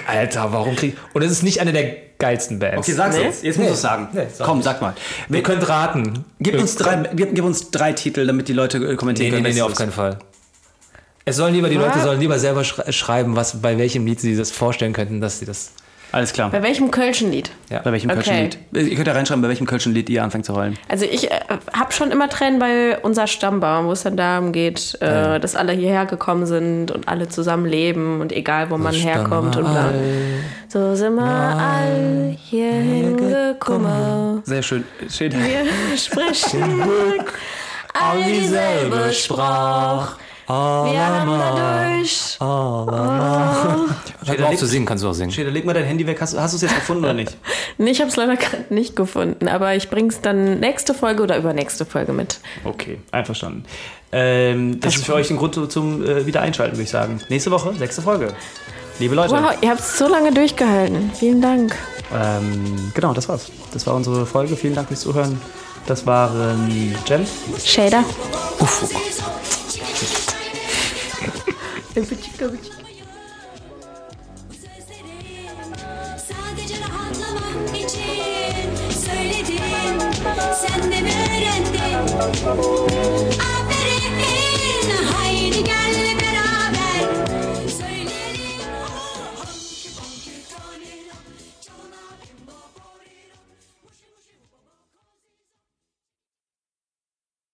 [SPEAKER 3] Alter, warum krieg ich... Und es ist nicht eine der geilsten Bands.
[SPEAKER 2] Okay, sag's
[SPEAKER 1] Nee?
[SPEAKER 2] jetzt. Jetzt musst du es sagen.
[SPEAKER 3] Nee, sag
[SPEAKER 2] Komm,
[SPEAKER 3] nicht.
[SPEAKER 2] sag mal.
[SPEAKER 3] Ihr könnt raten.
[SPEAKER 2] Gib uns, drei, gib, gib uns drei Titel, damit die Leute äh, kommentieren
[SPEAKER 3] Nee, nee,
[SPEAKER 2] können.
[SPEAKER 3] nee, nee,
[SPEAKER 2] welches
[SPEAKER 3] auf
[SPEAKER 2] es
[SPEAKER 3] keinen
[SPEAKER 2] ist.
[SPEAKER 3] Fall. Es sollen lieber, die
[SPEAKER 1] Was?
[SPEAKER 3] Leute sollen lieber selber schrei- schreiben, was, bei welchem Lied sie das vorstellen könnten, dass sie das...
[SPEAKER 2] Alles klar.
[SPEAKER 1] Bei welchem Kölschen Lied?
[SPEAKER 3] Ja.
[SPEAKER 2] Bei welchem
[SPEAKER 1] Okay.
[SPEAKER 2] Kölschen Lied? Ihr könnt ja reinschreiben, bei welchem Kölschen Lied ihr anfängt zu heulen.
[SPEAKER 1] Also ich äh, habe schon immer Tränen bei Unser Stammbaum, wo es dann darum geht, äh,
[SPEAKER 3] Ja.
[SPEAKER 1] dass alle hierher gekommen sind und alle zusammen leben und egal, wo man herkommt und bla. So sind wir all hierhin gekommen.
[SPEAKER 2] Sehr schön. schön.
[SPEAKER 1] Wir sprechen all dieselbe Sprache. Wir haben dadurch...
[SPEAKER 3] Hör mal auf zu singen, kannst du auch singen.
[SPEAKER 2] Schäder, leg mal dein Handy weg. Hast, hast du es jetzt gefunden oder nicht?
[SPEAKER 1] Nee, ich habe es leider gerade nicht gefunden, aber ich bring's dann nächste Folge oder übernächste Folge mit.
[SPEAKER 2] Okay, einverstanden. Ähm, das ist für euch ein Grund zum äh, Wiedereinschalten, würde ich sagen. Nächste Woche, sechste Folge. Liebe Leute.
[SPEAKER 1] Wow, ihr habt es so lange durchgehalten. Vielen Dank.
[SPEAKER 2] Ähm, genau, das war's. Das war unsere Folge. Vielen Dank fürs Zuhören. Das waren Jen.
[SPEAKER 1] Shader.
[SPEAKER 4] Sadece rahatlamak için söyledim. Sen de mi öğrendin?